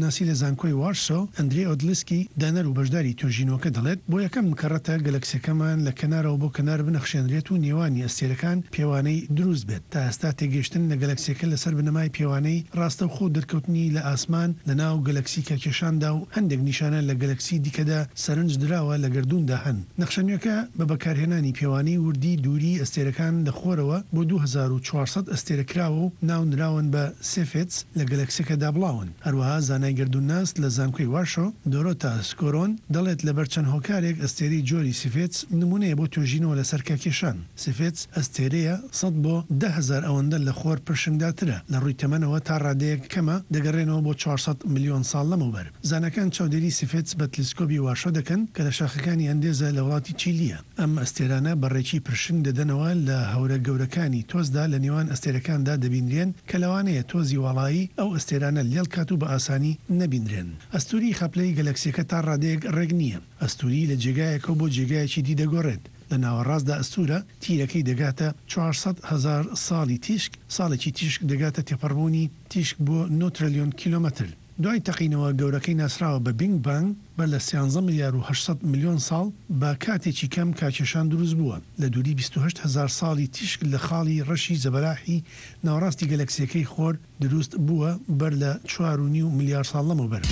زانکۆی وارسۆ ئەندری ئۆدلسکی دانەر و بەشداری توێژینەوەکە دەڵێت بۆ یەکەم کەڕەتە گەلەکسیەکەمان لە کەنارەوە بۆ کەنار بنەخشێنرێت و نێوانی ئەستێرەکان پێوانەی دروست بێت تا ئێستا تێگەیشتن لە گەلەکسیەکە لەسەر بنەمای پێوانەی ڕاستە و خۆ دەرکەوتنی لە ئاسمان لە ناو گەلەکسی کێکێشاندا و هەندێک نیشانە لە گەلەکسی دیکەدا سەرنج دراوە لە گردووندا هەن. نەخشەنوێکە بە بەکارهێنانی پێوانەی وردی دووری ئەستێرەکان لە خۆرەوە بۆ 2400 ئەستێرەکراوە و ناونراون بە سێفێتس لە گەلەکسیەکەدا بڵاون. هەروەها زانای گردوونناس لە زانکۆی واشۆ دۆرۆتا سکۆرۆن دەڵێت لە بەرچەند هۆکارێک ئەستێری جۆری سفێتس نمونەیە بۆ توێژینەوە لەسەر کێکێشان. سفێتس ئەستێرەیە 100 بۆ 10,000 ئەوەندە لە خۆر پرشنگداترە لە ڕووی تەمەنەوە تا ڕادەیەک کەمە دەگەڕێنەوە بۆ 400 میلیۆن ساڵ لەمەوبەر. زانەکان چاودێری سفێتس بە تلسکۆبی واشۆ دەکەن کە لە شاخەکانی ئەندێزە لە وڵاتی چیلیە. ئەم ئەستێرانە بەڕێکی پرشنگ دەدەنەوە لە هەورە گەورەکانی تۆزدا لە نێوان ئەستێرەکاندا دەبینرێن کە لەوانەیە تۆزی وڵایی ئەو ئەستێرانە لێڵ کات و بە ئاسانی نەبینرێن. ئەستوری خەپلەی گەلەکسیەکە تا ڕادەیەک ڕێک نییە. ئەستوری لە جێگایەکە بۆ جێگایەکی دی دەگۆڕێت. لە ناوەڕاستدا ئەستورە تیرەکەی دەگاتە 400,000 ساڵی تیشک، ساڵێکی تیشک دەگاتە تێپەڕبوونی تیشک بۆ 9 تریلیۆن کیلۆمەتر. دوای تەقینەوە گەورەکەی ناسراوە بە بینگ بانگ بەر لە 13 ملیار و 800 میلیۆن ساڵ بە کاتێکی کەم کاکێشان دروست بووە. لە دووری 28,000 ساڵی تیشک لە خاڵی ڕەشی زەبەراحی ناوەڕاستی گەلەکسیەکەی خۆر دروست بووە بەر لە 4.5 ملیار ساڵ لەمەوبەر.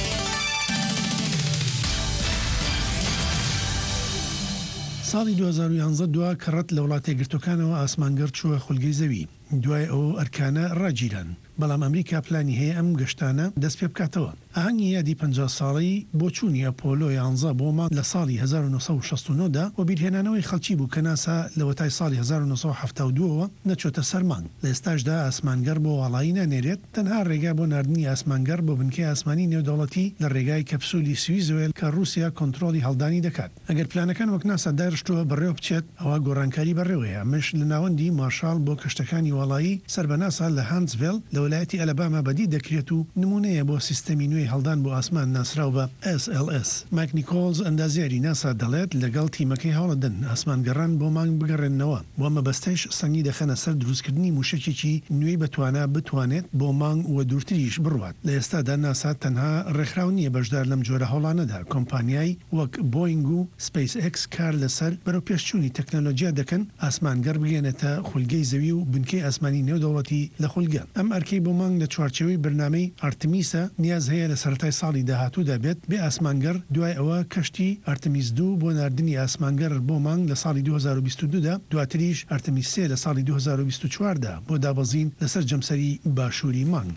ساڵی 2011 دوا کەڕەت لە وڵاتە گرتوەکانەوە ئاسمانگەڕ چووە خولگەی زەوی. دوای ئەو ئەرکانە ڕاگیران. بەڵام ئەمریکا پلانی هەیە ئەم گەشتانە دەست پێ بکاتەوە. ئاهەنگی یادی 50 ساڵی بۆ چوونی ئەپۆلۆ 11 بۆمان لە ساڵی 1969دا و بیرهێنانەوەی خەڵکی بوو کە ناسا لە وەتای ساڵی 1972ەوە نەچۆتە سەرمان. لە ئێستاشدا ئاسمانگەڕ بۆ وڵایی نانێرێت، تەنها ڕێگا بۆ نردنی ئاسمانگەڕ بۆ بنکەی ئاسمانی نێودەوڵەتی لە ڕێگای کەپسولی سویزوێل کە رووسیا کۆنتترۆلی هەڵدانی دەکات. ئەگەر پلانەکان وەک ناسا دایڕشتووە بەڕێوە بچێت ئەوە گۆڕانکاری بەڕێوەیە. مش لە ناوەندی مارشال بۆ کەشتەکانی وڵایی سەر بە ناسا لە هانسڤێل لە ویلایەتی ئەلەباما بەدی دەکرێت و نمونەیە بۆ سیستەمی نوێی هەڵدان بۆ ئاسمان ناسراو بە SLS. مایک نیکۆلز ئەندازیاری ناسا دەڵێت لەگەڵ تیمەکەی هەوڵەدەن ئاسمانگەڕان بۆ مانگ بگەڕێنەوە. بۆ مەبەستەیش سەنگی دەخەنە سەر دروستکردنی موشکێکی نوێی بتوانێت بۆ مانگ وە دوورتریش بڕوات. لە ئێستادا ناسا تەنها ڕێکخراو نییە بەشدار لەم جۆرە هەوڵانەدا. کۆمپانیای وەک بۆینگ و سپیس ئێکس کار لەسەر بەرەو پێشچوونی تەکنۆلۆژیا دەکەن ئاسمانگەڕ بگەێنێتە خولگەی زەوی و بنکەی ئاسمانی نێودەوڵەتی لە خولگە. ئەم ئەرکەی بۆ مانگ لە چوارچێوەی بەرنامەی ئارتمیسە نیاز هەیە لە سەرەتای ساڵی داهاتوودا بێت بێ ئاسمانگەڕ. دوای ئەوە کەشتی ئارتمیس 2 بۆ نردنی ئاسمانگەڕ بۆ مانگ لە ساڵی 2022دا، دواتریش ئارتمیس 3 لە ساڵی 2024دا بۆ دابەزین لەسەر جەمسەری باشووری مانگ.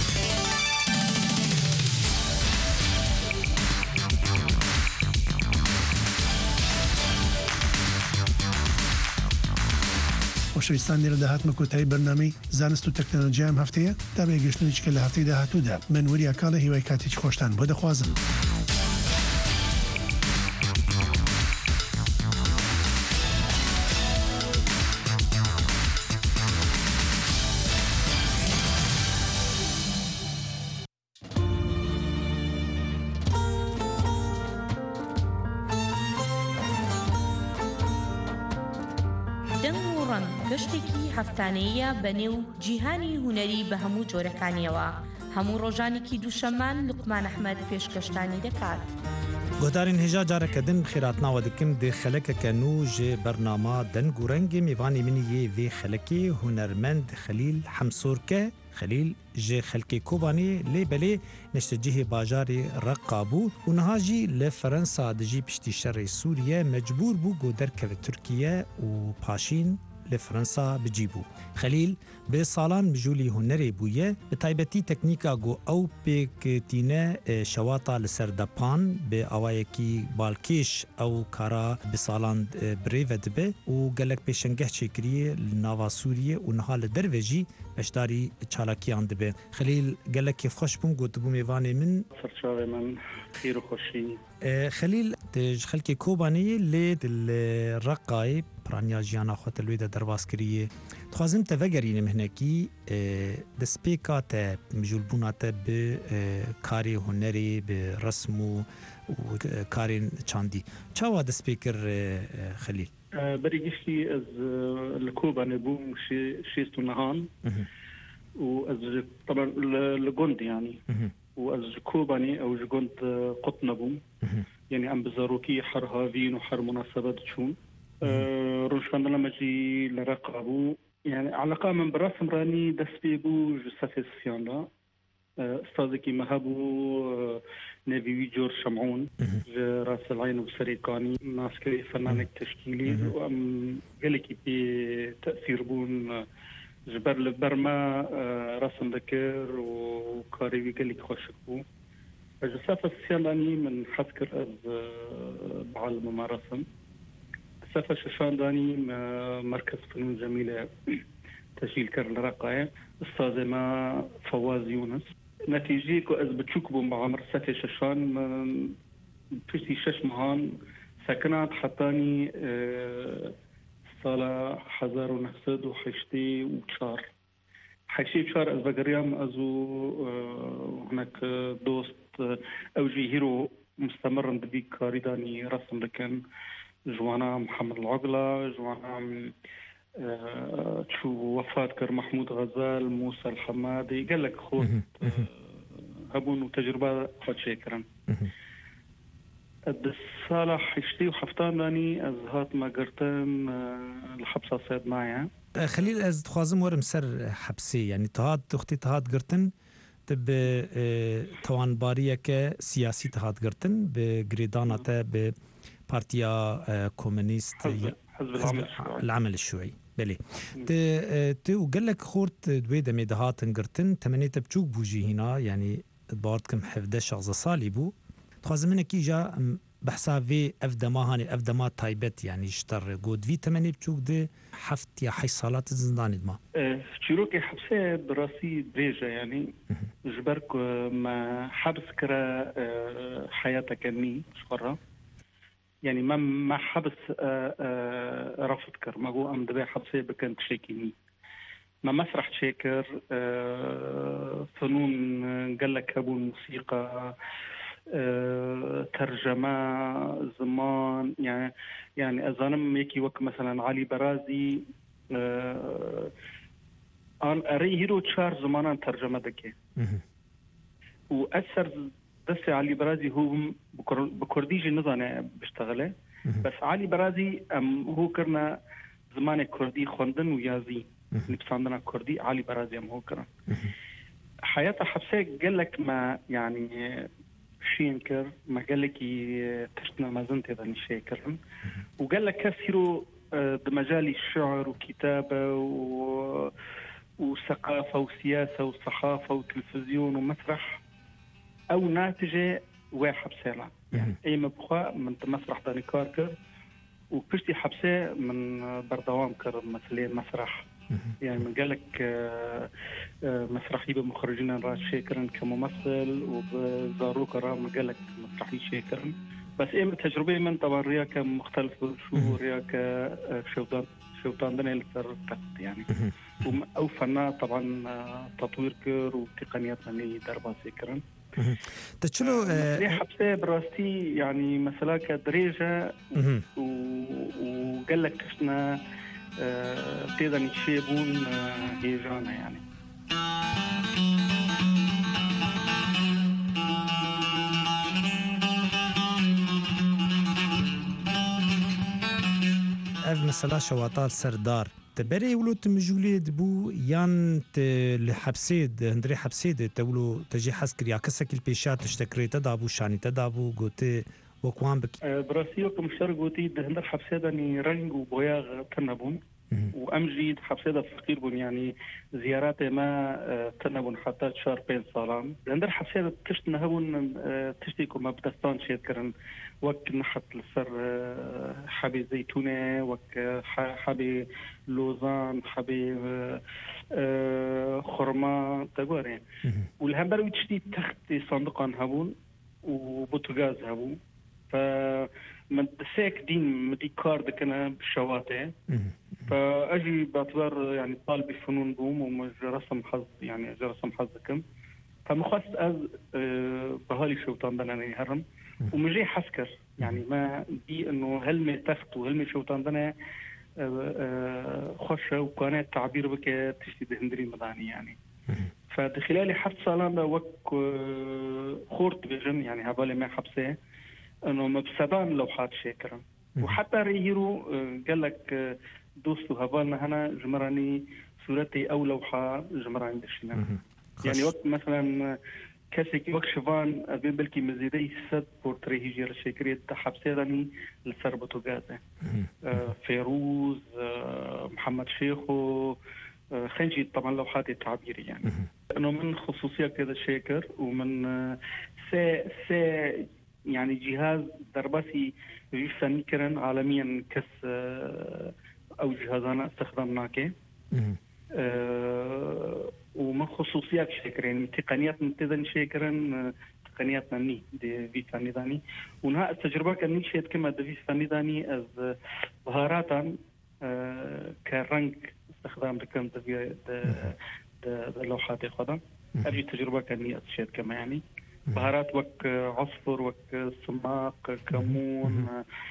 خۆشەویستان لێرە داهاتمە کۆتایی بەرنامەی زانست و تەکنۆلۆژیا ئەم هەفتەیە تا بێگەشتنێککە لە هەفتەی داهاتوودا. من وەری ئاکاڵە هیوای کاتێکی خۆشتان بۆ دەخوازم. گەشتێکی هەفتانەیە بەنێو جیهانی هونەری بە هەموو جۆرەکانیەوە. هەموو ڕۆژانێکی دووشەمان لوقمان ئەحمەد پێشکەشتانی دەکات. گۆدارین هێژا جارەکەدن خێراتناوە دکم دێ خەلەکەکە نو ژێ بەرنامە دەنگ و ڕەنگی میوانی منیە وێ خەلەکی هونەرمەند خەلیل حەمسۆرکە خەلیل ژێ خەلکی کۆبانێ لێ بەلێ نشتەجیهێ باژارێ ڕەقا بوو و نەهاژی لە فەرەنسا دژی پشتی شەڕی سووریە مەجبور بوو گۆدەرکەوە تورکیە و پاشین لە فەرەنسا بجی بوو. خەلیل بێ ساڵان مژولی هونەرێ بوویە بە تایبەتی تەکنیکا گۆ ئەو پێکتینە شەواتا لەسەر دەپان بێ ئاوایەکی باڵکێش ئەو کارا بە ساڵان برێڤە دبێ و گەلک پێشەنگەه چێکریە ناوا سووریە و نەها لە دەروێژی بەشداری چالاکیان دبێ. خەلیل گەلکی خۆش بووم گوتبوو میوانێ من سەرچاوێ من خیر و خۆشی. خەلیل خەلکی کۆبانەیە لێ ڕقای پرانیا ژیانە خۆتە لێدە دەرباز کریە. خوازم تەڤەگەرینم هەنێکی دەستپێکاتە مژولبووناتە بە کاری هونەری بە ڕسم و کارین چاندی. چاوا دەستپێکر خەلیل؟ بەریگشتی ئەز لە کۆبانێ بووم شێست و نەهان و ئەز طبعا لە گۆندی ینی وأز كوباني أو جقنت قطنبو يعني أم بزاروكي حر هافين وحر مناسبات شون روشفان لما جي لرقابو يعني علاقة من براسم راني دسبيبو جسافي سفيان استاذكي مهبو نبي جور شمعون راس العين وسريقاني ماسكري فنانك تشكيلي وام قالك بتأثير بون جبر لبرما رسم ذكر وكاريبي قالك خوشكو جسافة سفيان من حذكر از بعلم ما رسم سافة ششان داني مركز فنون جميلة تسجيل كرل رقاية استاذ ما فواز يونس نتيجيكو از بتشوكبو مع عمر سافة ششان بشتي شش مهان سكنات حطاني صالة حزار ونفسد وحشتي وشار حشي بشار از بقريام ازو هناك دوست اوجي هيرو مستمر بيك كارداني رسم لكن جوانا محمد العقلة جوانا شو وفاة كر محمود غزال موسى الحمادي قال لك خوت هبون وتجربة خد شكرا الصالح حشتي وحفتان داني أزهات ما قرتن الحبسة صيد معي خليل از تخوازم ورم سر حبسي يعني تهاد تختي تهاد قرتن تب توان باریه سیاسی تهاد گرتن به گریدانات به پارتیا کمونیست حزب العمل الشيوعي بله تو قال لك خورت دوي دمي دهاتن گرتن تمنيت بچوك بوجي هنا يعني بارتكم 11 صالي بو تخوازم منك جا بحسابي افدما تايبت يعني اشتر قود في تمني بچوك ده حفت يا حي صالات زندان دما شروكي حبسه براسي دريجة يعني جبرك ما حبس كرا حياتك اني شقرة يعني ما حبس رفض كر ما هو ام دبي حبسه بكنت شيكيني ما مسرح شاكر فنون قال لك ابو الموسيقى ترجمة زمان يعني أظنم يكي وك مثلا علي برازي أنا أري هيرو تشار زمانا ترجمة دكي وأثر دس علي برازي هو بكرديجي نظام بيشتغله بس علي برازي هو كرنا زمان كردي خوندن ويازي نبصاندنا كردي علي برازي هو كرنا حياته حبسه قال لك ما يعني شينكر ما قال لك تشتنا ما زنت هذا الشيكر وقال لك كثيرو بمجال الشعر وكتابة وثقافة وسياسة وصحافة وتلفزيون ومسرح أو ناتجة واحد سنة يعني أي مبخاء من مسرح داني كاركر وبشتي حبسة من بردوام كر مثلين مسرح يعني من قال لك مسرحي بمخرجين راس شاكرا كممثل وبزاروك رام قال لك مسرحي شاكرا بس ايه تجربه من طبعا رياكه مختلفه شو رياكه شوطان دنا الفرقت يعني او فنان طبعا تطوير كر وتقنيات مني دربا سكرا تشلو حبسه براستي يعني مثلا كدريجه وقال لك شفنا تقدر نشيبون هيجانا يعني اف مثلا شواطات سردار تبري ولو تمجولي دبو يان الحبسيد هندري حبسيد تولو تجي حسكر يا كسك البيشات تشتكري تدابو شاني تدابو قوتي وكوان بك براسيوكم شرقوتي هندر حبسيد اني رنج وبوياغ تنبون وامجيد حبسيده فقير بون يعني زيارات ما تنبون حتى شهر بين صالان عندنا حبسيده تشتنا هون تشتيكم ما بدستان شيكرن وك نحت السر حبي زيتونه وك حبي لوزان حبي خرما تقولين والهمبر وتشتي تختي صندوقان هون وبوتغاز هون ف من ساك دين مدي كارد كنا بالشواتع فاجي باعتبار يعني طالب فنون بوم ومجرسم حظ يعني جرسم حظكم فمخص از بهالي شوطان دنا يهرم ومجي حسكر يعني ما دي انه هلمي تفت وهلمي شوطان دنا خش وكانت تعبير بك تشتي هندري مداني يعني فدخلال حبس سالان وك خورت بجن يعني هبالي ما حبسه انه مبسدان لوحات شاكرا وحتى ريهيرو قال لك دوستو هبالنا هنا جمراني صورتي او لوحه جمراني دشنا يعني وقت مثلا كاسك وقت شفان ابين بلكي مزيدي سد بورتري هيجير شاكريت حبسه داني لسربتو غازه فيروز محمد شيخو خنجي طبعا لوحات التعبيري يعني انه من خصوصيه كذا شاكر ومن سي يعني جهاز درباسي فني كرن عالميا كس او جهازنا استخدمناك ومن خصوصيات شاكر يعني تقنيات نتذن شاكرن تقنياتنا ني دي في فني داني ونها التجربه كان شيت كما دي فني داني از بهاراتا كرنج استخدام دكم في اللوحات القدم هذه التجربه كان شيت كما يعني بهارات وك عصفر وك سماق كمون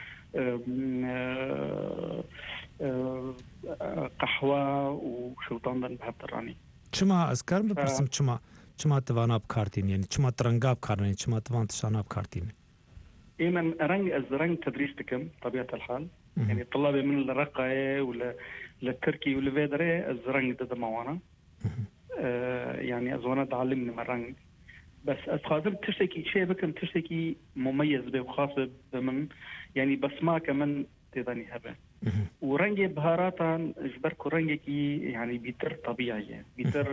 قهوه وشوطان بهالطراني شما اذكر بپرسم شما تواناب كارتين يعني شما ترنقاب كارتين شما توان تشاناب كارتين ايمن رنج تدريس تكم طبيعه الحال يعني طلابي من الرقه ولا للتركي ولا فيدري الزرنج ده موانا يعني ازوانا تعلمني من الرنج بس أتخاطب تشتكي شيء بكم تشتكي مميز به وخاص بمن يعني بس ما كمان تداني هبه ورنجي بهاراتا جبركو رنجي يعني بيتر طبيعي بيتر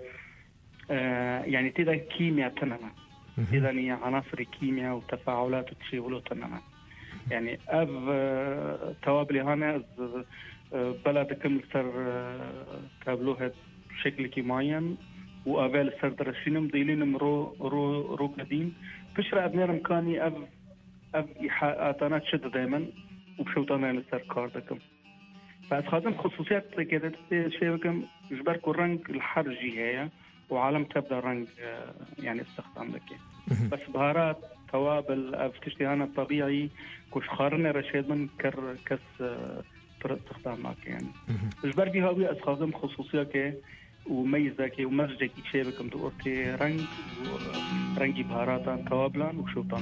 يعني تدا كيمياء تنما تداني عناصر كيمياء وتفاعلات وتشغلوا تنما يعني توابلي هنا بلدكم سر كابلوها بشكل معين وقابل سردرشينم ديلينم رو قديم فشرة أبنير مكاني أب إيحاءاتنا تشد دائما وبشوطانا لسر كاردكم فأتخاطم خصوصيات كده شيء بكم جبركو الرنج الحرجي هي وعالم تبدأ رنج يعني استخدام لك بس بهارات توابل أفتشتي أنا طبيعي كوش خارنا رشيد من كس استخدام معك يعني جبر بيها بي أتخاطم خصوصية كي وميزك ومزجك شيء بكم تقولتي رنجي بهارات توابلان وشوطان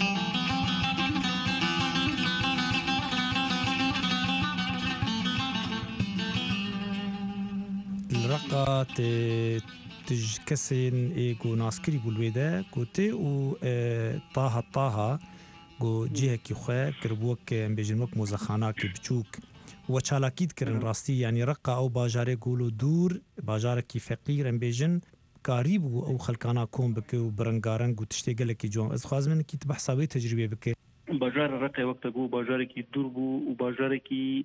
الرقة تجكسين إيجو ناسكري بالويدا كوتي و طه جو جهة كي خواه كربوك بيجنوك موزخانا كي بچوك وچالاكيد كرن راستي يعني رقة أو باجاري قولو دور باجاري كي فقير ام بيجن قريب أو خلقانا كون بك وبرنگارنگ وتشتغل كي جون از خواز من كي تبحثاوي تجربة بك باجار رقة وقت بو باجاري كي دور بو وباجاري كي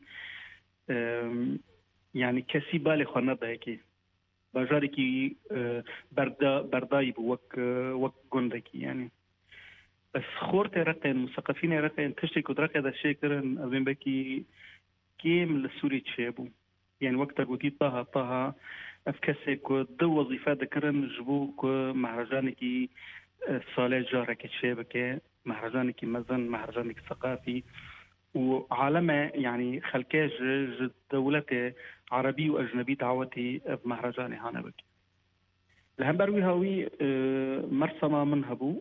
يعني كسي بالي خوانا باكي باجاري كي برداي بو وك گندكي يعني بس خورت رقة مثقفين رقة تشتكي رقة دا شكرن أبين بكي كيم للسوري تشابو يعني وقتك وكي طه أفكسك ودو وظيفة ذكرن جبوك مهرجانكي صالح جارك تشابك مهرجانكي مزن مهرجانك ثقافي وعالمه يعني خلكاج دولته عربي وأجنبي دعوتي بمهرجاني هانا بك لهم بروي هاوي مرسمة من هبو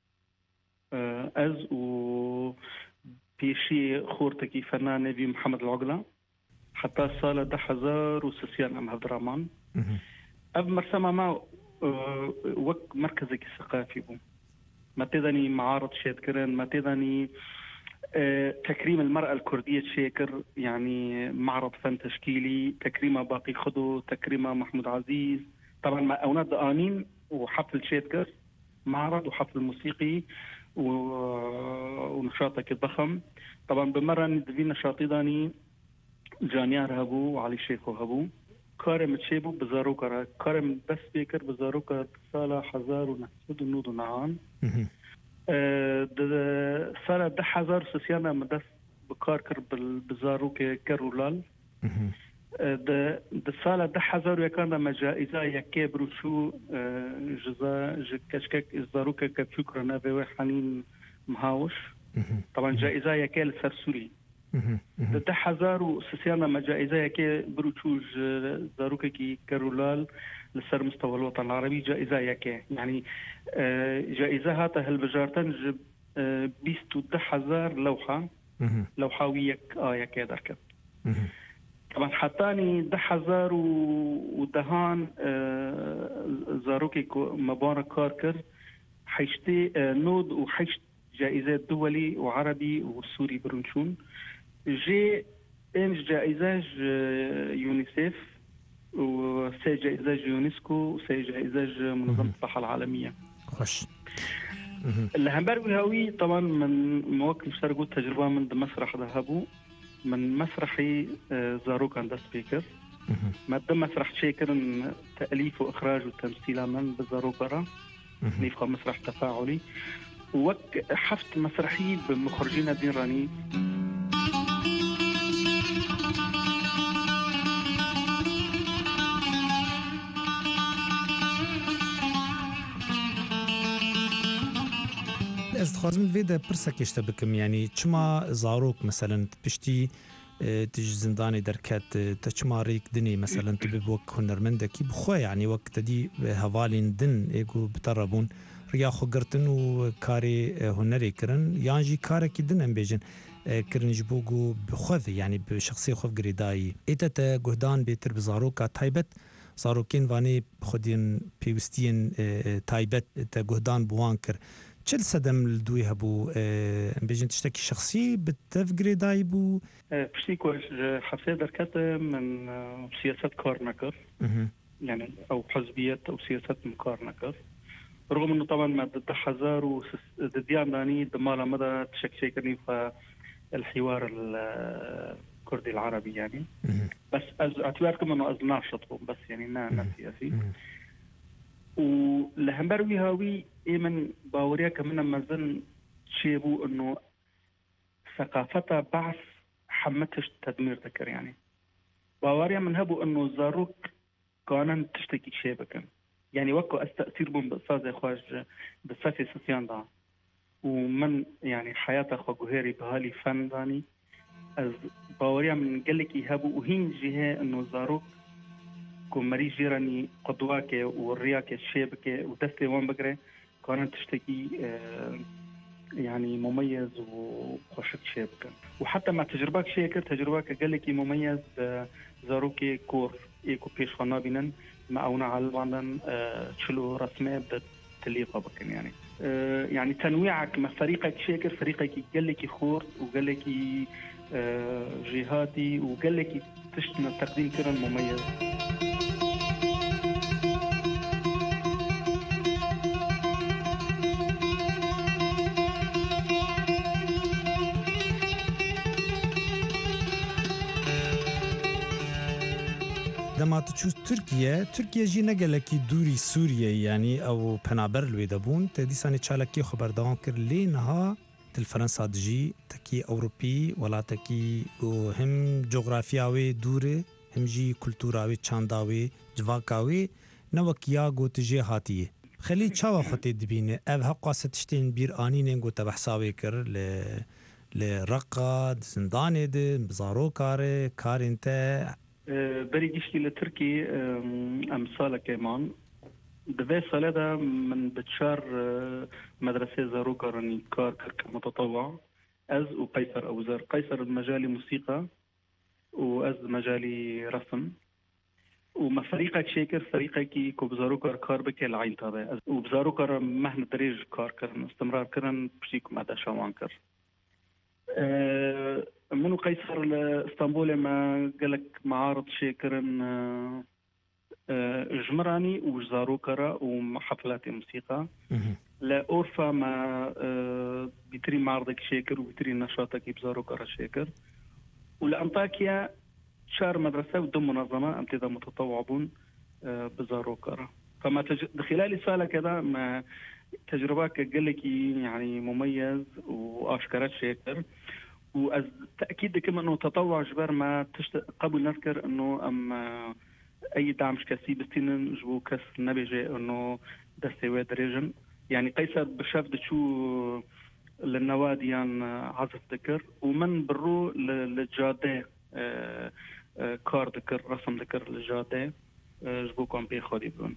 أز و بيشي خورتكي فنان نبي محمد العقلة حتى صالة 10,000 أم هدرامان أب مرسمة ما وك مركزك الثقافي بو ما تدني معارض شيكرن ما تدني تكريم المرأة الكردية شيكر يعني معرض فن تشكيلي تكريمة باقي خدو تكريمة محمود عزيز طبعا مع أوناد دقانين وحفل شيكر معرض وحفل موسيقي ونشاطك الضخم طبعا بمرة ندفين نشاطي داني جانيار هبو وعلي شيخو هبو كارم تشيبو بزاروكا كارم بس بيكر بزاروكا صالة 1000 ونحسد ونود ونعان صالة 10,000 سيانا مدس بكاركر بزاروكا كرولال د صالة 10,000 يكان ما جائزة يكي بروشو جزا كشكك زاروكا كبشكرنا بوي حنين مهاوش طبعا جائزة يكي لسرسوري ده حزار سيانا ما جائزة كي بروتشوج زاروكي كي كارولال لسر مستوى الوطن العربي جائزة كي يعني جائزة هاتا هالبجارتن جب 21000 لوحة ويك كي دركب طبعا حتاني 10,000 ودهان زاروكي مبارك كاركر حيشتي نود وحيشت جائزات دولي وعربي وسوري برنشون جي انج جائزة يونيسيف وسي جائزة يونسكو وسي جائزة منظمة الصحة العالمية. خوش الهمبر والهوي طبعا من مواقف مشتركة تجربة من مسرح ذهبوا من مسرحي زاروك عند سبيكر مادة مسرح شاكر تأليف وإخراج وتمثيل من بزاروكرا نيفقى مسرح تفاعلي وك حفت مسرحي بمخرجين الدين راني استخدام فيدا برسك يشتبكم يعني چما زاروك مثلا بشتي تج زنداني دركات تشماريك دني مثلا تبي وك هنرمندكي بخو يعني وقت دي هوالين دن ايجو بتربون رياخو قرتن وكاري هنري كرن يانجي كاركي دن ام بيجن كرنج بوغو بخوذ يعني بشخصية خوف قريداي ايتا جهدان بيتر بزاروكا تايبت زاروكين واني بخودين بيوستين تايبت تا جهدان بوانكر چل صدم الدوي هبو بيجن تشتكي شخصي بتفقري دايبو بشتي كوش حفظي دركات من سياسة كارنكر يعني او حزبية او سياسة مكارنكر رغم انه طبعا ما ضد حزار وديام داني دمالا مدى تشكشيكني فالحوار الكردي العربي يعني بس اعتباركم انه از ناشط بس يعني نا سياسي ولهمبروي هاوي ايمن باوريا كمان مازن شيبو انه ثقافته بعث حمتش تدمير ذكر يعني باوريا من هبو انه زاروك كانن تشتكي شيبكن يعني وكو استأثير بهم بأستاذ اخواج بسافي سفيان دا ومن يعني حياة اخوا جوهري بهالي فن داني از باوريا من قلك يهبو وهين جهة انه زاروك كمري جيراني قدواك والرياك الشيبك ودستي وان بقري كانت تشتكي يعني مميز وخشك شيبك وحتى مع تجربك شيكر تجربك قال لك مميز زاروكي كور ايكو بيش خنابينا ما اونا على تشلو رسمه بتليقه بكن يعني يعني تنويعك مع فريقك شيكر فريقك قال لك خور وقال لك جهاتي وقال لك تشتنا تقديم كرن مميز لما تشوف تركيا جي نقلكي دوري سوريا يعني او بنابر الويدابون تدي ساني تشالكي خبردان كر لينها الفرنسا تجي تكي اوروبي ولا تكي هم جغرافياوي دوره هم جي كولتوراوي تشانداوي جواكاوي نوكيا جو تجي هاتيه خلي تشاوا خطي دبينه اف حقا ستشتين بير اني نغو تبحساوي كر لرقه زندانه بزارو كارنته بري جيشتي لتركي أمثال كمان دفاع صلاة من بتشار مدرسة زاروكا راني كار كمتطوع أز وقيصر أو زار قيصر مجالي موسيقى وأز مجالي رسم وما فريقك شاكر فريقك كوبزاروكا كار بك العين تابع وبزاروكا مهن دريج كار كرن استمرار كرن بشيك مدى شوانكر منو قيصر لاسطنبول ما قالك معارض شاكرن جمراني وزاروكرا وحفلات موسيقى لا أورفا ما بيتري معرضك شاكر وبيتري نشاطك بزاروكرا شاكر ولأنطاكيا شار مدرسة وضم منظمة أمتدى متطوعون بزاروكرا فما خلال سالة كذا ما تجربك قالك يعني مميز وأشكرت شاكر وتأكيد كما أنه تطوع جبر ما قبل نذكر أنه أي دعم شكاسي بستين جبو كاس نبيجي أنه دستوى دريجن يعني قيصر بشاف شو للنواديان عزف ذكر ومن برو للجادة كار ذكر رسم ذكر للجادة جبوكم بيخودي برون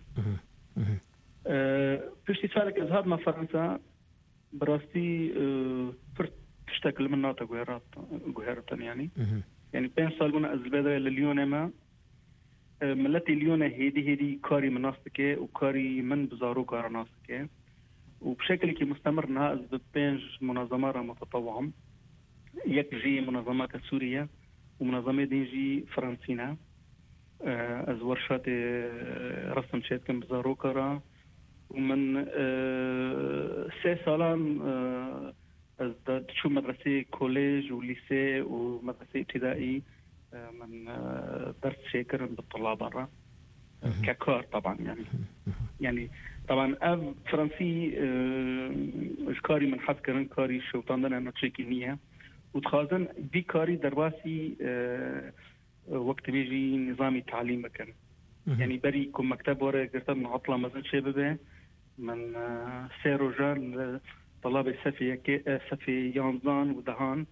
بشتي سالك إذهاب ما فرنسا براستي فرت تشتكل من ناطة جوهرة يعني بين صالونا أزبادة لليون ما ملتي اليون هيدي كاري مناسكة وكاري من بزارو كار ناسكة وبشكل كي مستمر نها أزبادين منظمة متطوعة يكجي منظمات سوريا ومنظمة ديجي فرنسينا از ورشات رسم شيت كم بزارو كارا ومن 3 سالان از شو مدرسة كوليج وليسي ومدرسة ابتدائي من درس شاكر بالطلاب برا ككار طبعا يعني طبعا اف فرنسي كاري من حد كرن كاري شو طندنا نتشيكي نية وتخازن دي كاري دراسي وقت بيجي نظامي تعليم مكان يعني بري كم مكتب ورا قرطة من عطلة مثلا شبابه من سيروجان طلاب سفي يانزان ودهان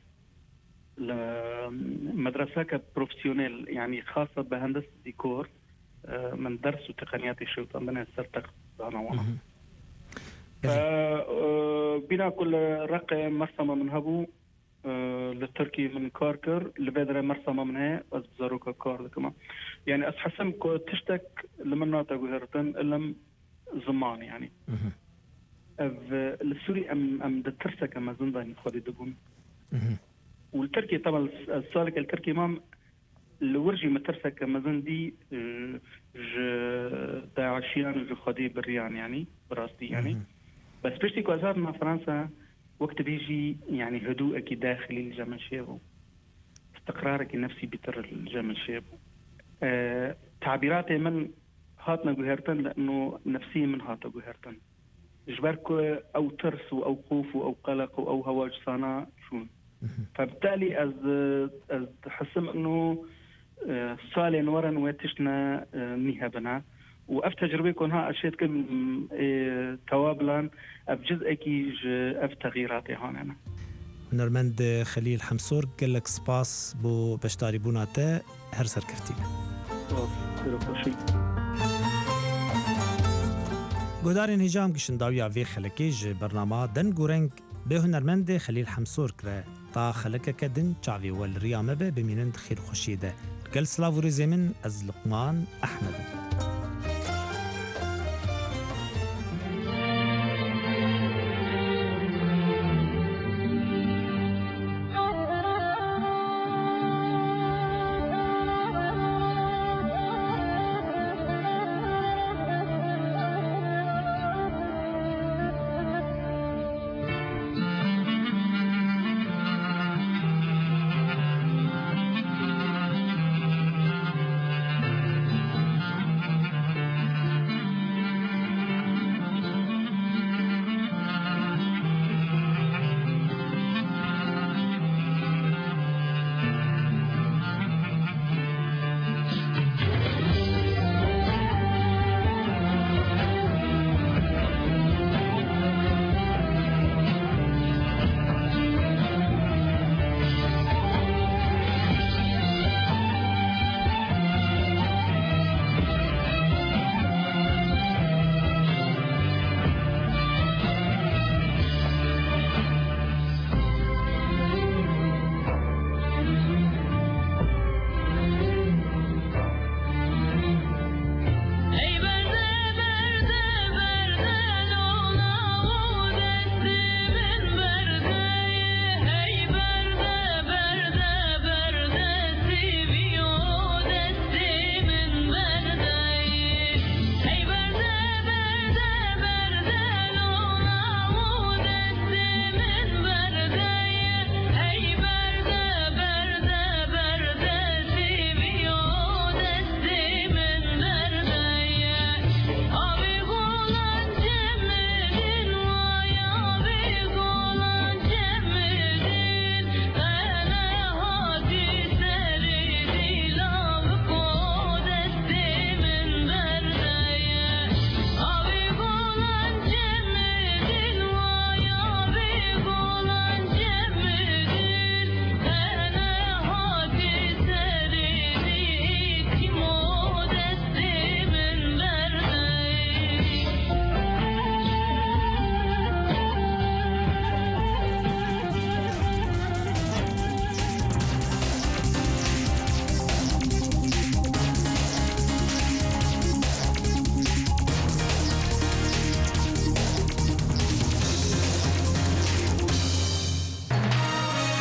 لمدرسة كبروفيسيونيل يعني خاصة بهندسة ديكور من درس وتقنيات الشوط عندنا السرتق دهنا بنا كل رقم مرسمة من هبو للتركي من كاركر لبادرة مرسمة منها بس بزاروكا كار كمان يعني أسحسم تشتك لمناطق وهرتن إلا زمان يعني السوري أم دترسك أما زندان خدي دبون والتركي طبعا السالك التركي مام الورجي مترسك أما زندي داعشيان جو خدي بريان يعني براستي يعني بس بشتي كوزار مع فرنسا وقت بيجي يعني هدوءك داخلي الجمل شيبو استقرارك النفسي بتر الجمل شيبو تعبيراتي من هاتنا جوهرتن لأنه نفسيا من هاتا جوهرتن جبرك أو ترس أو خوف أو قلق أو هواج صانا شون فبالتالي از حسم أنه صالين ورن ويتشنا نيهبنا وأف تجربة ها أشياء كم توابلان أف جزء كيج أف تغييراتي هون أنا هنرمند خليل حمصور قال لك سباس بو بشتاري بوناتا هر سر كفتيك گودارین هجام گشنداویا وی خلکیج برنامه دن گورنگ به هنرمند خلیل حمصور کرد تا خلک کدن چاوی ول ریامه به بمینند خیر خوشیده گل سلاو رزمن از لقمان احمد